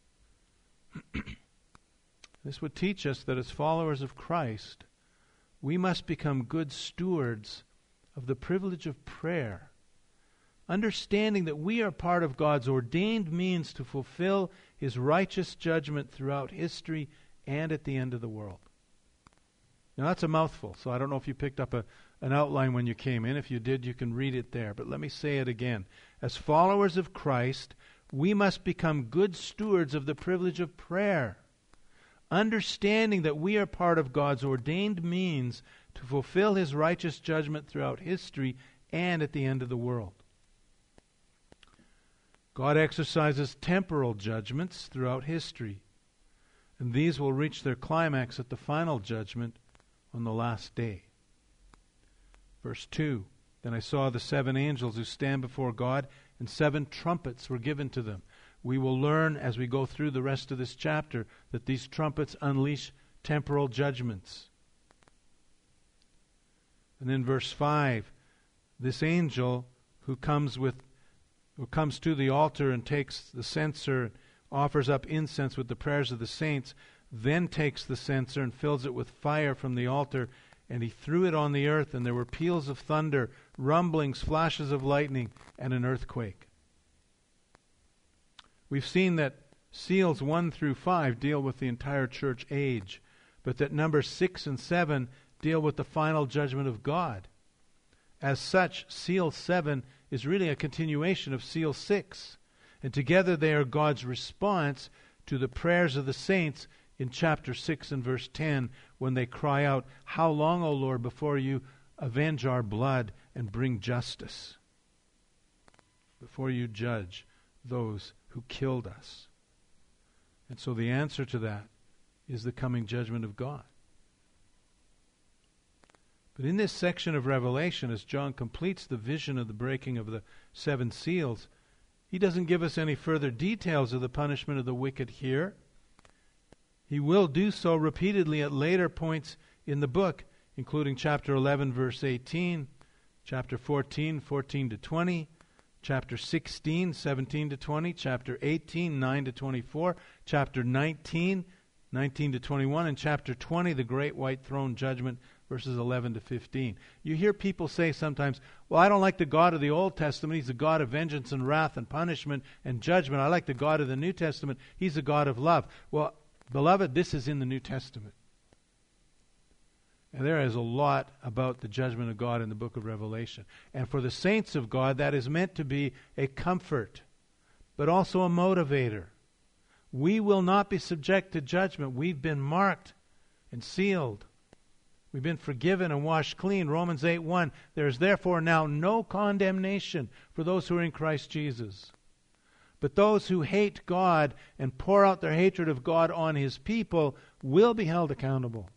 This would teach us that as followers of Christ, we must become good stewards of the privilege of prayer, understanding that we are part of God's ordained means to fulfill His righteous judgment throughout history and at the end of the world. Now that's a mouthful, so I don't know if you picked up an outline when you came in. If you did, you can read it there. But let me say it again. As followers of Christ, we must become good stewards of the privilege of prayer, understanding that we are part of God's ordained means to fulfill His righteous judgment throughout history and at the end of the world. God exercises temporal judgments throughout history, and these will reach their climax at the final judgment on the last day. Verse 2, "Then I saw the 7 angels who stand before God, and 7 trumpets were given to them." We will learn as we go through the rest of this chapter that these trumpets unleash temporal judgments. And then verse 5, this angel who comes to the altar and takes the censer, offers up incense with the prayers of the saints, then takes the censer and fills it with fire from the altar, and he threw it on the earth, and there were peals of thunder, rumblings, flashes of lightning, and an earthquake. We've seen that seals 1 through 5 deal with the entire church age, but that numbers 6 and 7 deal with the final judgment of God. As such, seal 7 is really a continuation of seal 6, and together they are God's response to the prayers of the saints in chapter 6 and verse 10, when they cry out, "How long, O Lord, before you avenge our blood and bring justice? Before you judge those who killed us." And so the answer to that is the coming judgment of God. But in this section of Revelation, as John completes the vision of the breaking of the 7 seals, he doesn't give us any further details of the punishment of the wicked here. He will do so repeatedly at later points in the book, including chapter 11, verse 18, chapter 14, 14 to 20, chapter 16, 17 to 20, chapter 18, 9 to 24, chapter 19, 19 to 21, and chapter 20, the great white throne judgment, verses 11 to 15. You hear people say sometimes, "Well, I don't like the God of the Old Testament. He's a God of vengeance and wrath and punishment and judgment. I like the God of the New Testament. He's a God of love." Well, beloved, this is in the New Testament. And there is a lot about the judgment of God in the book of Revelation. And for the saints of God, that is meant to be a comfort, but also a motivator. We will not be subject to judgment. We've been marked and sealed. We've been forgiven and washed clean. Romans 8:1, "There is therefore now no condemnation for those who are in Christ Jesus. But those who hate God and pour out their hatred of God on His people will be held accountable."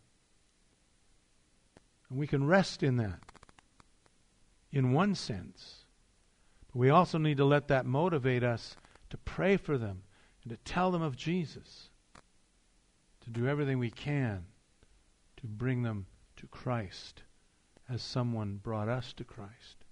And we can rest in that, in one sense. But we also need to let that motivate us to pray for them and to tell them of Jesus, to do everything we can to bring them to Christ as someone brought us to Christ.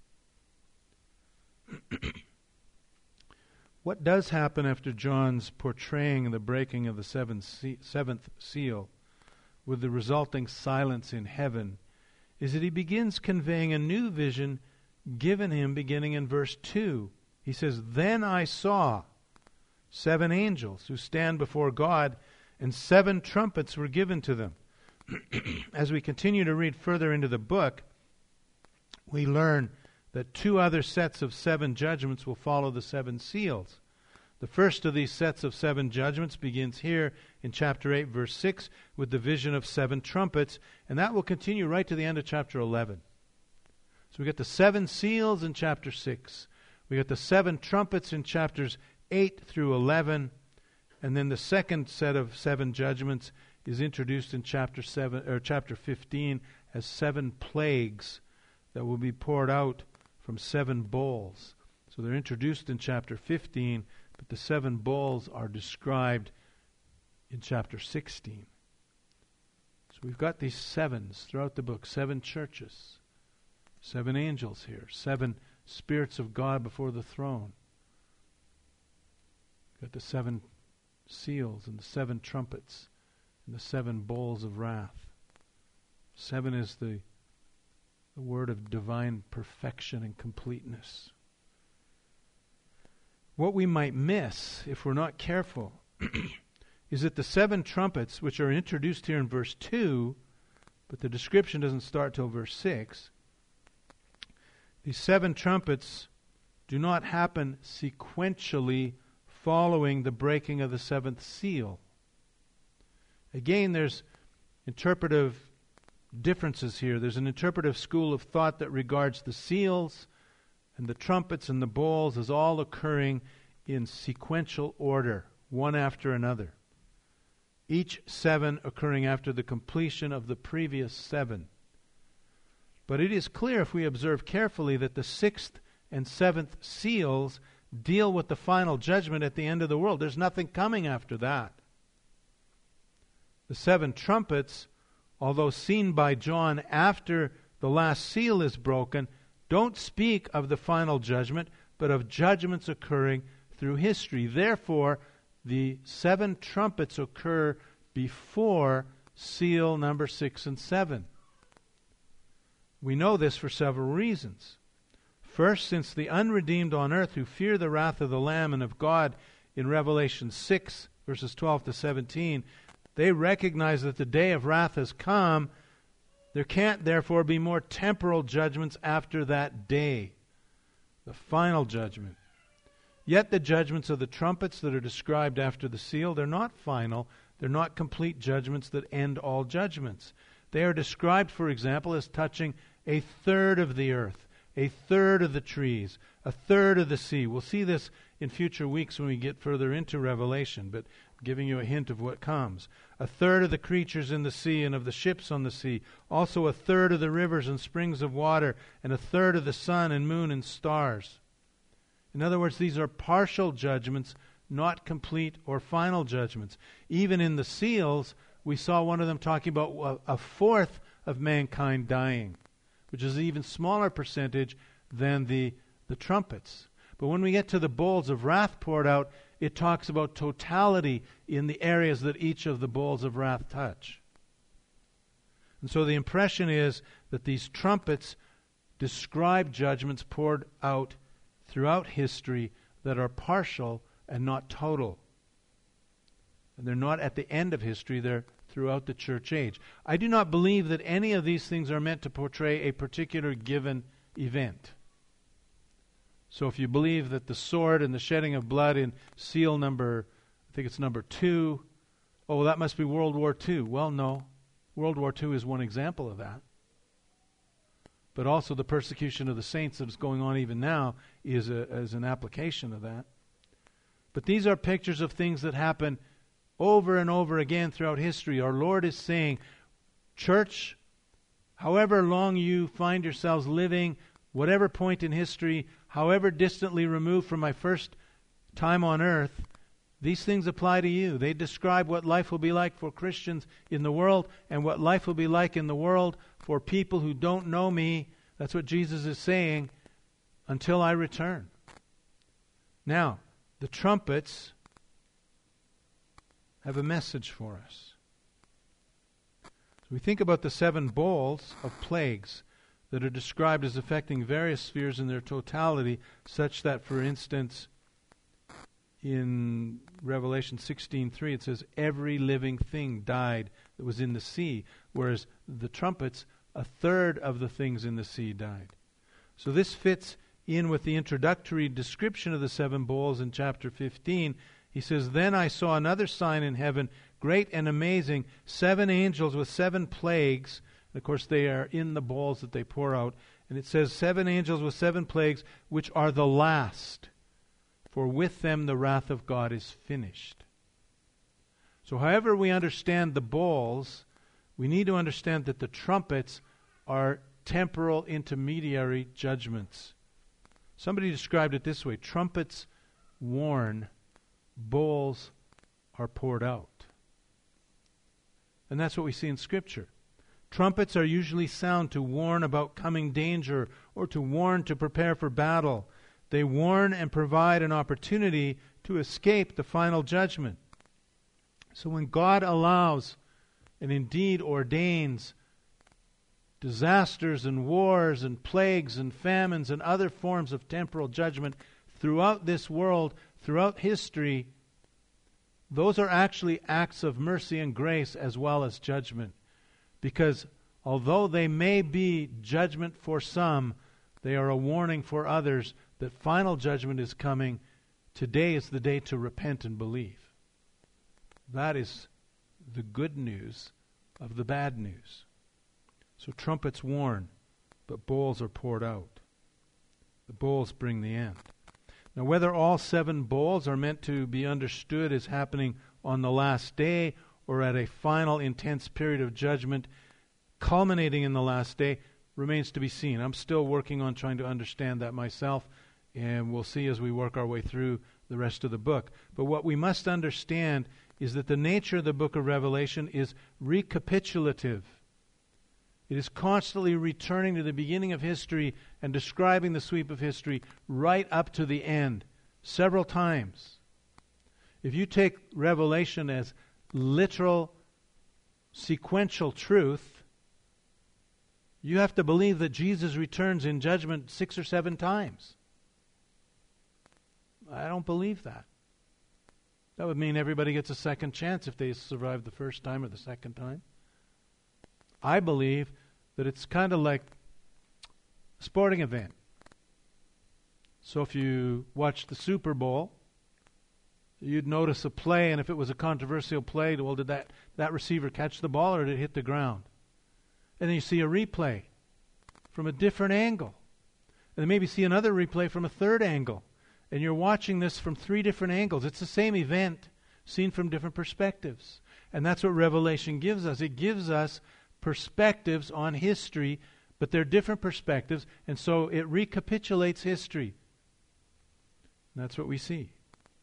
What does happen after John's portraying the breaking of the seventh seal with the resulting silence in heaven is that he begins conveying a new vision given him beginning in verse 2. He says, "Then I saw 7 angels who stand before God, and 7 trumpets were given to them." As we continue to read further into the book, we learn that 2 other sets of 7 judgments will follow the 7 seals. The first of these sets of 7 judgments begins here in chapter 8, verse 6, with the vision of 7 trumpets, and that will continue right to the end of chapter 11. So we get the 7 seals in chapter 6. We got the 7 trumpets in chapters 8 through 11, and then the second set of 7 judgments is introduced in chapter 15 as 7 plagues that will be poured out from 7 bowls. So they're introduced in chapter 15, but the 7 bowls are described in chapter 16. So we've got these 7s throughout the book, 7 churches, 7 angels here, 7 spirits of God before the throne. We've got the 7 seals and the 7 trumpets and the 7 bowls of wrath. 7 is the word of divine perfection and completeness. What we might miss if we're not careful is that the 7 trumpets, which are introduced here in verse 2, but the description doesn't start till verse 6, these 7 trumpets do not happen sequentially following the breaking of the 7th seal. Again, there's interpretive differences here. There's an interpretive school of thought that regards the seals and the trumpets and the bowls as all occurring in sequential order, one after another. Each 7 occurring after the completion of the previous 7. But it is clear, if we observe carefully, that the 6th and 7th seals deal with the final judgment at the end of the world. There's nothing coming after that. The 7 trumpets, although seen by John after the last seal is broken, don't speak of the final judgment, but of judgments occurring through history. Therefore, the 7 trumpets occur before seal number 6 and 7. We know this for several reasons. First, since the unredeemed on earth who fear the wrath of the Lamb and of God in Revelation 6, verses 12 to 17, they recognize that the day of wrath has come. There can't, therefore, be more temporal judgments after that day, the final judgment. Yet the judgments of the trumpets that are described after the seal, they're not final. They're not complete judgments that end all judgments. They are described, for example, as touching 1/3 of the earth, 1/3 of the trees, 1/3 of the sea. We'll see this in future weeks when we get further into Revelation, but giving you a hint of what comes. 1/3 of the creatures in the sea and of the ships on the sea. Also 1/3 of the rivers and springs of water, and 1/3 of the sun and moon and stars. In other words, these are partial judgments, not complete or final judgments. Even in the seals, we saw one of them talking about 1/4 of mankind dying, which is an even smaller percentage than the trumpets. But when we get to the bowls of wrath poured out, it talks about totality in the areas that each of the bowls of wrath touch. And so the impression is that these trumpets describe judgments poured out throughout history that are partial and not total. And they're not at the end of history, they're throughout the church age. I do not believe that any of these things are meant to portray a particular given event. So if you believe that the sword and the shedding of blood in seal number, I think it's number 2, oh, that must be World War II. Well, no. World War II is one example of that. But also the persecution of the saints that is going on even now is an application of that. But these are pictures of things that happen over and over again throughout history. Our Lord is saying, church, however long you find yourselves living, whatever point in history, however distantly removed from my first time on earth, these things apply to you. They describe what life will be like for Christians in the world and what life will be like in the world for people who don't know me. That's what Jesus is saying, until I return. Now, the trumpets have a message for us. So we think about the 7 bowls of plagues that are described as affecting various spheres in their totality, such that, for instance, in Revelation 16:3 it says, every living thing died that was in the sea, whereas the trumpets, 1/3 of the things in the sea died. So this fits in with the introductory description of the 7 bowls in chapter 15. He says, "Then I saw another sign in heaven, great and amazing, 7 angels with 7 plagues." And of course, they are in the bowls that they pour out. And it says, 7 angels with 7 plagues, which are the last. For with them the wrath of God is finished. So however we understand the bowls, we need to understand that the trumpets are temporal intermediary judgments. Somebody described it this way: trumpets warn, bowls are poured out. And that's what we see in Scripture. Trumpets are usually sound to warn about coming danger or to warn to prepare for battle. They warn and provide an opportunity to escape the final judgment. So when God allows and indeed ordains disasters and wars and plagues and famines and other forms of temporal judgment throughout this world, throughout history, those are actually acts of mercy and grace as well as judgment. Because although they may be judgment for some, they are a warning for others that final judgment is coming. Today is the day to repent and believe. That is the good news of the bad news. So trumpets warn, but bowls are poured out. The bowls bring the end. Now, whether all 7 bowls are meant to be understood as happening on the last day or at a final intense period of judgment culminating in the last day remains to be seen. I'm still working on trying to understand that myself, and we'll see as we work our way through the rest of the book. But what we must understand is that the nature of the book of Revelation is recapitulative. It is constantly returning to the beginning of history and describing the sweep of history right up to the end, several times. If you take Revelation as literal, sequential truth, you have to believe that Jesus returns in judgment 6 or 7 times. I don't believe that. That would mean everybody gets a second chance if they survive the first time or the second time. I believe that it's kind of like a sporting event. So if you watch the Super Bowl, you'd notice a play, and if it was a controversial play, well, did that receiver catch the ball or did it hit the ground? And then you see a replay from a different angle. And then maybe see another replay from a third angle. And you're watching this from 3 different angles. It's the same event seen from different perspectives. And that's what Revelation gives us. It gives us perspectives on history, but they're different perspectives, and so it recapitulates history. And that's what we see.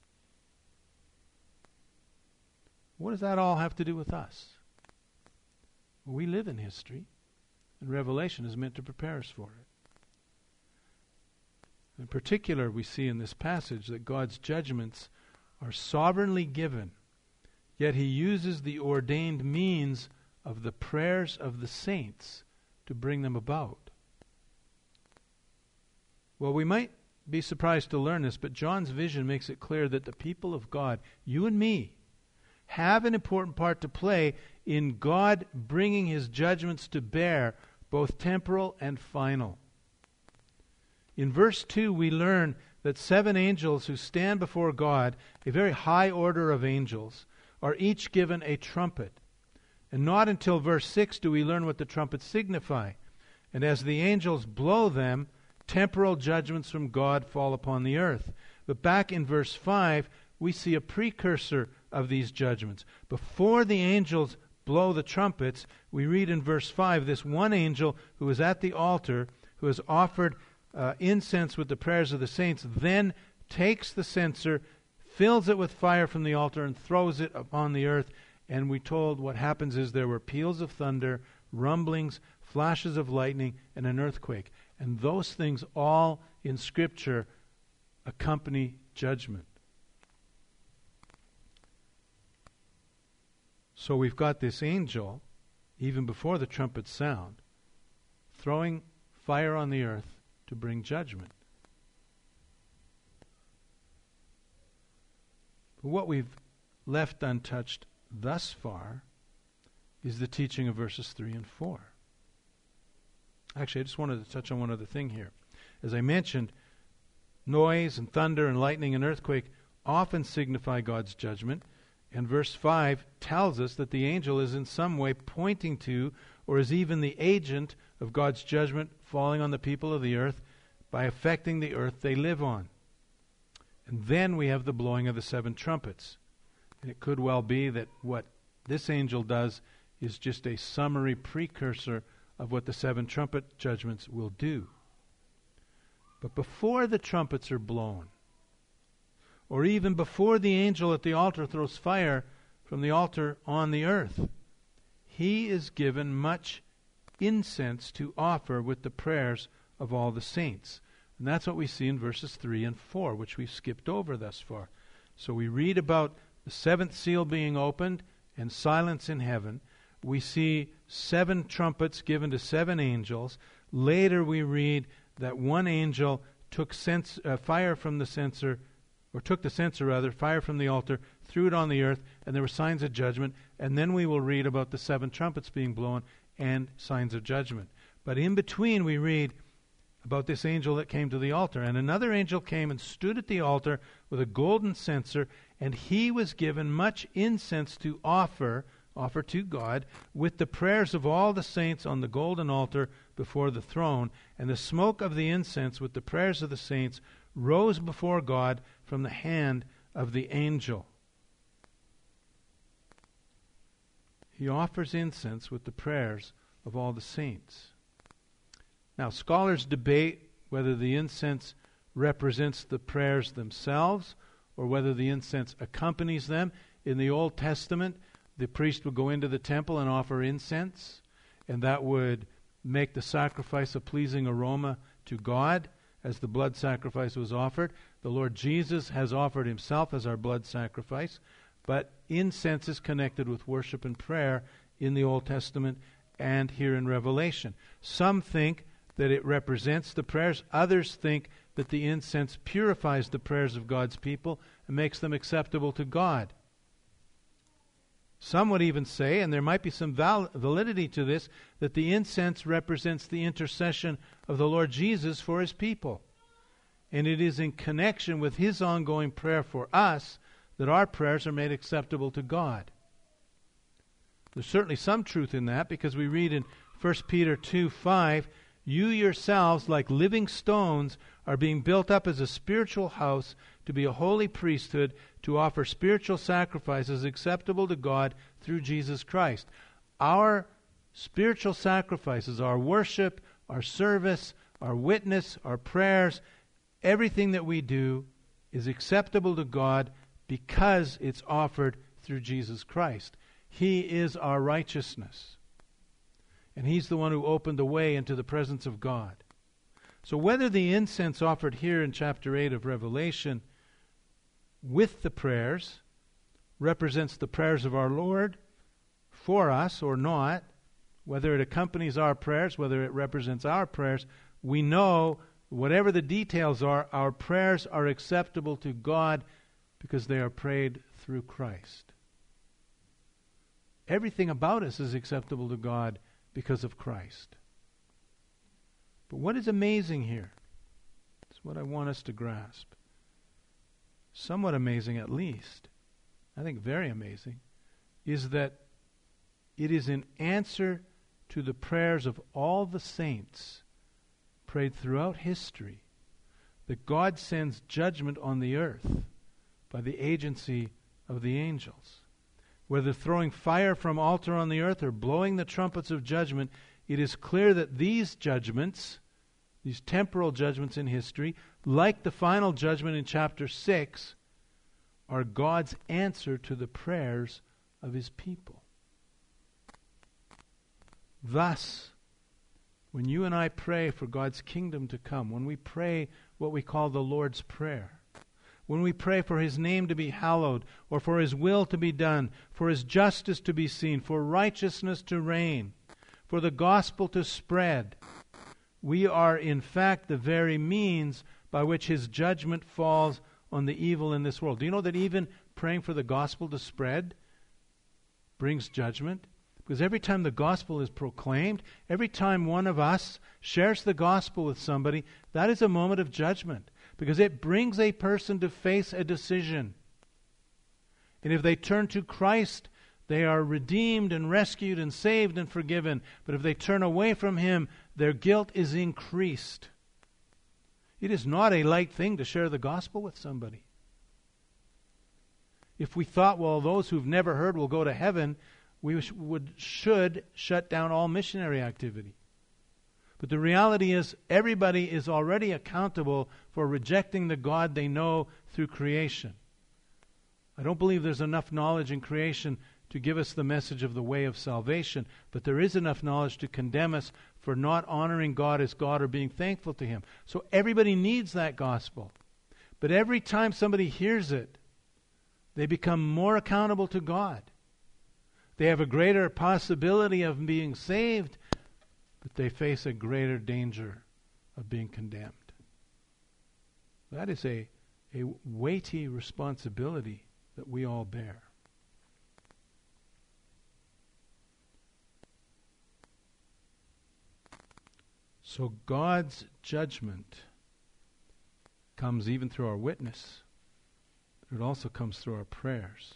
What does that all have to do with us? Well, we live in history, and Revelation is meant to prepare us for it. In particular, we see in this passage that God's judgments are sovereignly given, yet He uses the ordained means of the prayers of the saints to bring them about. Well, we might be surprised to learn this, but John's vision makes it clear that the people of God, you and me, have an important part to play in God bringing His judgments to bear, both temporal and final. In verse 2, we learn that 7 angels who stand before God, a very high order of angels, are each given a trumpet. And not until verse 6 do we learn what the trumpets signify. And as the angels blow them, temporal judgments from God fall upon the earth. But back in verse 5, we see a precursor of these judgments. Before the angels blow the trumpets, we read in verse 5, this one angel who is at the altar, who has offered incense with the prayers of the saints, then takes the censer, fills it with fire from the altar, and throws it upon the earth. And we're told what happens is there were peals of thunder, rumblings, flashes of lightning, and an earthquake. And those things all in Scripture accompany judgment. So we've got this angel, even before the trumpets sound, throwing fire on the earth to bring judgment. But what we've left untouched thus far is the teaching of verses 3 and 4. Actually, I just wanted to touch on one other thing here. As I mentioned, Noise and thunder and lightning and earthquake often signify God's judgment. And verse 5 tells us that the angel is in some way pointing to, or is even the agent of God's judgment falling on the people of the earth by affecting the earth they live on. And then we have the blowing of the 7 trumpets. And it could well be that what this angel does is just a summary precursor of what the 7 trumpet judgments will do. But before the trumpets are blown, or even before the angel at the altar throws fire from the altar on the earth, he is given much incense to offer with the prayers of all the saints. And that's what we see in verses 3 and 4, which we've skipped over thus far. So we read about the 7th seal being opened and silence in heaven. We see 7 trumpets given to 7 angels. Later we read that one angel took fire from the censer, or took the censer rather, fire from the altar, threw it on the earth, and there were signs of judgment. And then we will read about the 7 trumpets being blown and signs of judgment. But in between we read about this angel that came to the altar. And another angel came and stood at the altar with a golden censer, and he was given much incense to offer to God with the prayers of all the saints on the golden altar before the throne. And the smoke of the incense with the prayers of the saints rose before God from the hand of the angel. He offers incense with the prayers of all the saints. Now, scholars debate whether the incense represents the prayers themselves or whether the incense accompanies them. In the Old Testament, the priest would go into the temple and offer incense, and that would make the sacrifice a pleasing aroma to God as the blood sacrifice was offered. The Lord Jesus has offered himself as our blood sacrifice, but incense is connected with worship and prayer in the Old Testament and here in Revelation. Some think that it represents the prayers. Others think that the incense purifies the prayers of God's people and makes them acceptable to God. Some would even say, and there might be some validity to this, that the incense represents the intercession of the Lord Jesus for his people. And it is in connection with his ongoing prayer for us that our prayers are made acceptable to God. There's certainly some truth in that, because we read in 1 Peter 2:5, "You yourselves, like living stones, are being built up as a spiritual house to be a holy priesthood, to offer spiritual sacrifices acceptable to God through Jesus Christ." Our spiritual sacrifices, our worship, our service, our witness, our prayers, everything that we do is acceptable to God because it's offered through Jesus Christ. He is our righteousness. And he's the one who opened the way into the presence of God. So whether the incense offered here in chapter 8 of Revelation with the prayers represents the prayers of our Lord for us or not, whether it accompanies our prayers, whether it represents our prayers, we know, whatever the details are, our prayers are acceptable to God because they are prayed through Christ. Everything about us is acceptable to God because of Christ. But what is amazing here, it's what I want us to grasp, somewhat amazing at least, I think very amazing, is that it is in answer to the prayers of all the saints prayed throughout history that God sends judgment on the earth by the agency of the angels. Whether throwing fire from altar on the earth or blowing the trumpets of judgment, it is clear that these judgments, these temporal judgments in history, like the final judgment in chapter 6, are God's answer to the prayers of his people. Thus, when you and I pray for God's kingdom to come, when we pray what we call the Lord's Prayer, when we pray for his name to be hallowed, or for his will to be done, for his justice to be seen, for righteousness to reign, for the gospel to spread, we are in fact the very means by which his judgment falls on the evil in this world. Do you know that even praying for the gospel to spread brings judgment? Because every time the gospel is proclaimed, every time one of us shares the gospel with somebody, that is a moment of judgment. because it brings a person to face a decision. And if they turn to Christ, they are redeemed and rescued and saved and forgiven. But if they turn away from Him, their guilt is increased. It is not a light thing to share the gospel with somebody. If we thought, well, those who've never heard will go to heaven, we should shut down all missionary activity. But the reality is, everybody is already accountable for rejecting the God they know through creation. I don't believe there's enough knowledge in creation to give us the message of the way of salvation, but there is enough knowledge to condemn us for not honoring God as God or being thankful to Him. So everybody needs that gospel. But every time somebody hears it, they become more accountable to God. They have a greater possibility of being saved, but they face a greater danger of being condemned. That is a weighty responsibility that we all bear. So God's judgment comes even through our witness. It also comes through our prayers.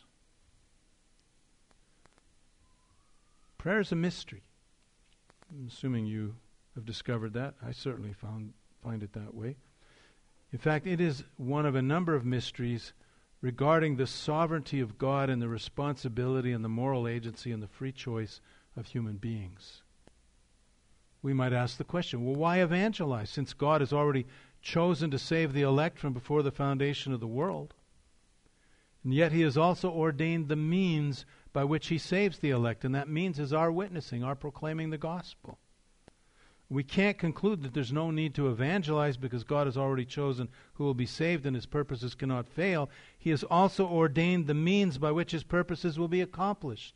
Prayer is a mystery. I'm assuming you have discovered that. I certainly find it that way. In fact, it is one of a number of mysteries regarding the sovereignty of God and the responsibility and the moral agency and the free choice of human beings. We might ask the question, well, why evangelize, since God has already chosen to save the elect from before the foundation of the world? And yet He has also ordained the means by which He saves the elect, and that means is our witnessing, our proclaiming the gospel. We can't conclude that there's no need to evangelize because God has already chosen who will be saved and His purposes cannot fail. He has also ordained the means by which His purposes will be accomplished.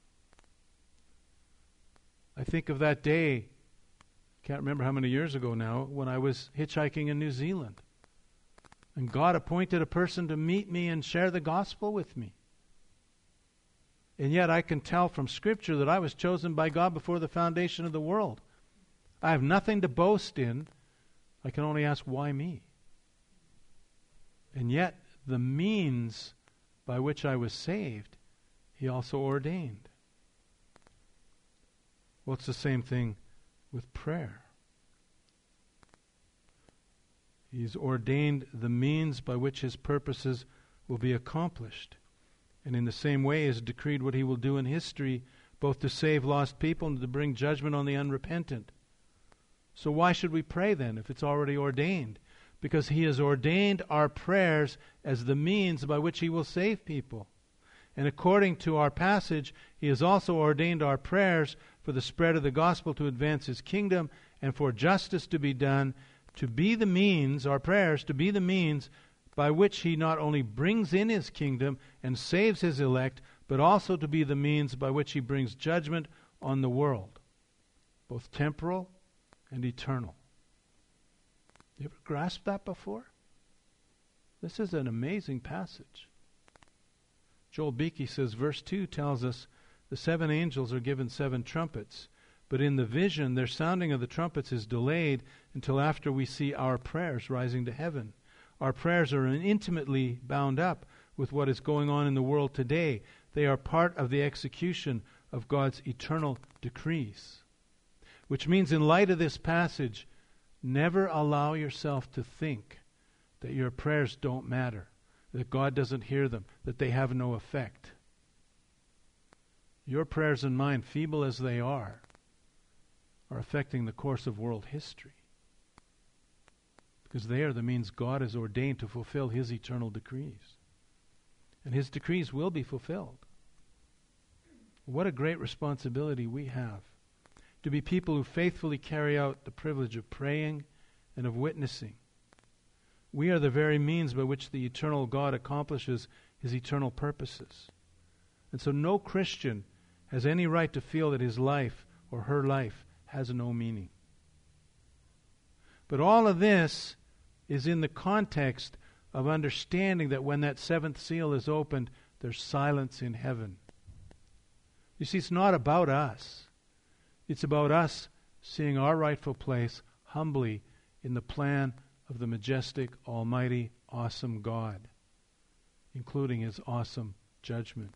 I think of that day, can't remember how many years ago now, when I was hitchhiking in New Zealand. And God appointed a person to meet me and share the gospel with me. And yet I can tell from Scripture that I was chosen by God before the foundation of the world. I have nothing to boast in. I can only ask, why me? And yet the means by which I was saved, He also ordained. Well, it's the same thing with prayer. He's ordained the means by which His purposes will be accomplished. And in the same way has decreed what He will do in history, both to save lost people and to bring judgment on the unrepentant. So why should we pray then if it's already ordained? Because He has ordained our prayers as the means by which He will save people. And according to our passage, He has also ordained our prayers for the spread of the gospel to advance His kingdom and for justice to be done, to be the means, our prayers, to be the means by which He not only brings in His kingdom and saves His elect, but also to be the means by which He brings judgment on the world, both temporal and eternal. You ever grasped that before? This is an amazing passage. Joel Beakey says, verse 2 tells us the 7 angels are given 7 trumpets, but in the vision their sounding of the trumpets is delayed until after we see our prayers rising to heaven. Our prayers are intimately bound up with what is going on in the world today. They are part of the execution of God's eternal decrees. Which means, in light of this passage, never allow yourself to think that your prayers don't matter, that God doesn't hear them, that they have no effect. Your prayers and mine, feeble as they are affecting the course of world history. Because they are the means God has ordained to fulfill His eternal decrees. And His decrees will be fulfilled. What a great responsibility we have to be people who faithfully carry out the privilege of praying and of witnessing. We are the very means by which the eternal God accomplishes His eternal purposes. And so no Christian has any right to feel that his life or her life has no meaning. But all of this is in the context of understanding that when that 7th seal is opened, there's silence in heaven. You see, it's not about us. It's about us seeing our rightful place humbly in the plan of the majestic, almighty, awesome God, including His awesome judgment.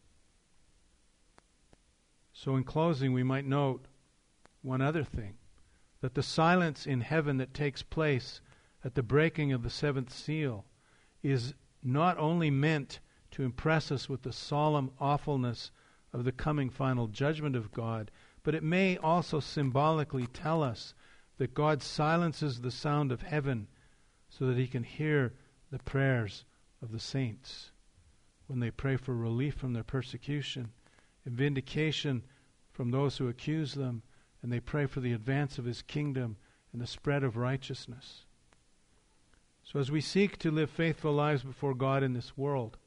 So in closing, we might note one other thing, that the silence in heaven that takes place at the breaking of the seventh seal is not only meant to impress us with the solemn awfulness of the coming final judgment of God, but it may also symbolically tell us that God silences the sound of heaven so that He can hear the prayers of the saints when they pray for relief from their persecution and vindication from those who accuse them, and they pray for the advance of His kingdom and the spread of righteousness. So as we seek to live faithful lives before God in this world,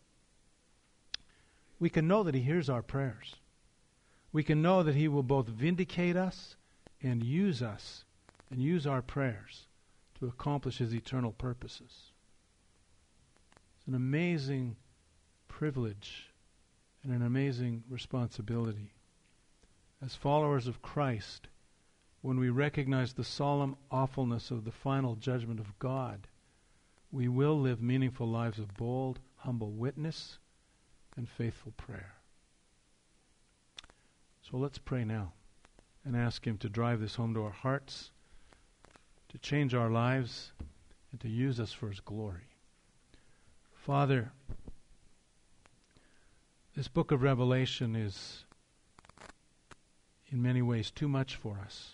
we can know that He hears our prayers. We can know that He will both vindicate us and use our prayers to accomplish His eternal purposes. It's an amazing privilege and an amazing responsibility. As followers of Christ, when we recognize the solemn awfulness of the final judgment of God, we will live meaningful lives of bold, humble witness and faithful prayer. So let's pray now and ask Him to drive this home to our hearts, to change our lives, and to use us for His glory. Father, this book of Revelation is in many ways too much for us,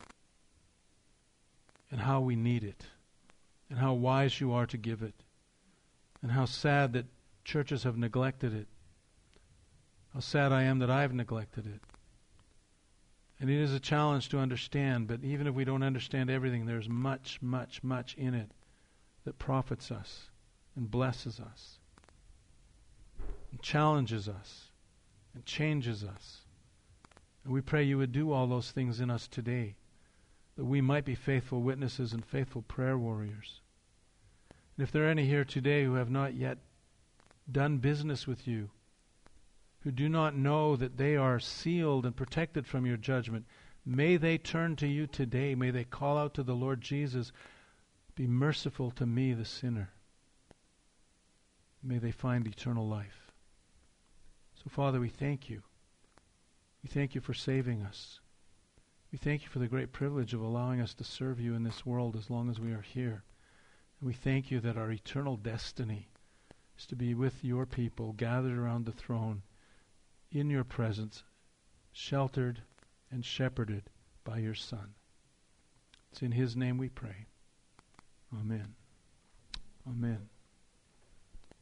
and how we need it, and how wise You are to give it, and how sad that churches have neglected it. How sad I am that I've neglected it. And it is a challenge to understand, but even if we don't understand everything, there's much, much, much in it that profits us and blesses us and challenges us and changes us. And we pray You would do all those things in us today, that we might be faithful witnesses and faithful prayer warriors. And if there are any here today who have not yet done business with You, who do not know that they are sealed and protected from Your judgment, may they turn to You today. May they call out to the Lord Jesus, "Be merciful to me, the sinner." May they find eternal life. So, Father, we thank You. We thank You for saving us. We thank You for the great privilege of allowing us to serve You in this world as long as we are here. And we thank You that our eternal destiny is to be with Your people gathered around the throne in Your presence, sheltered and shepherded by Your Son. It's in His name we pray. Amen. Amen.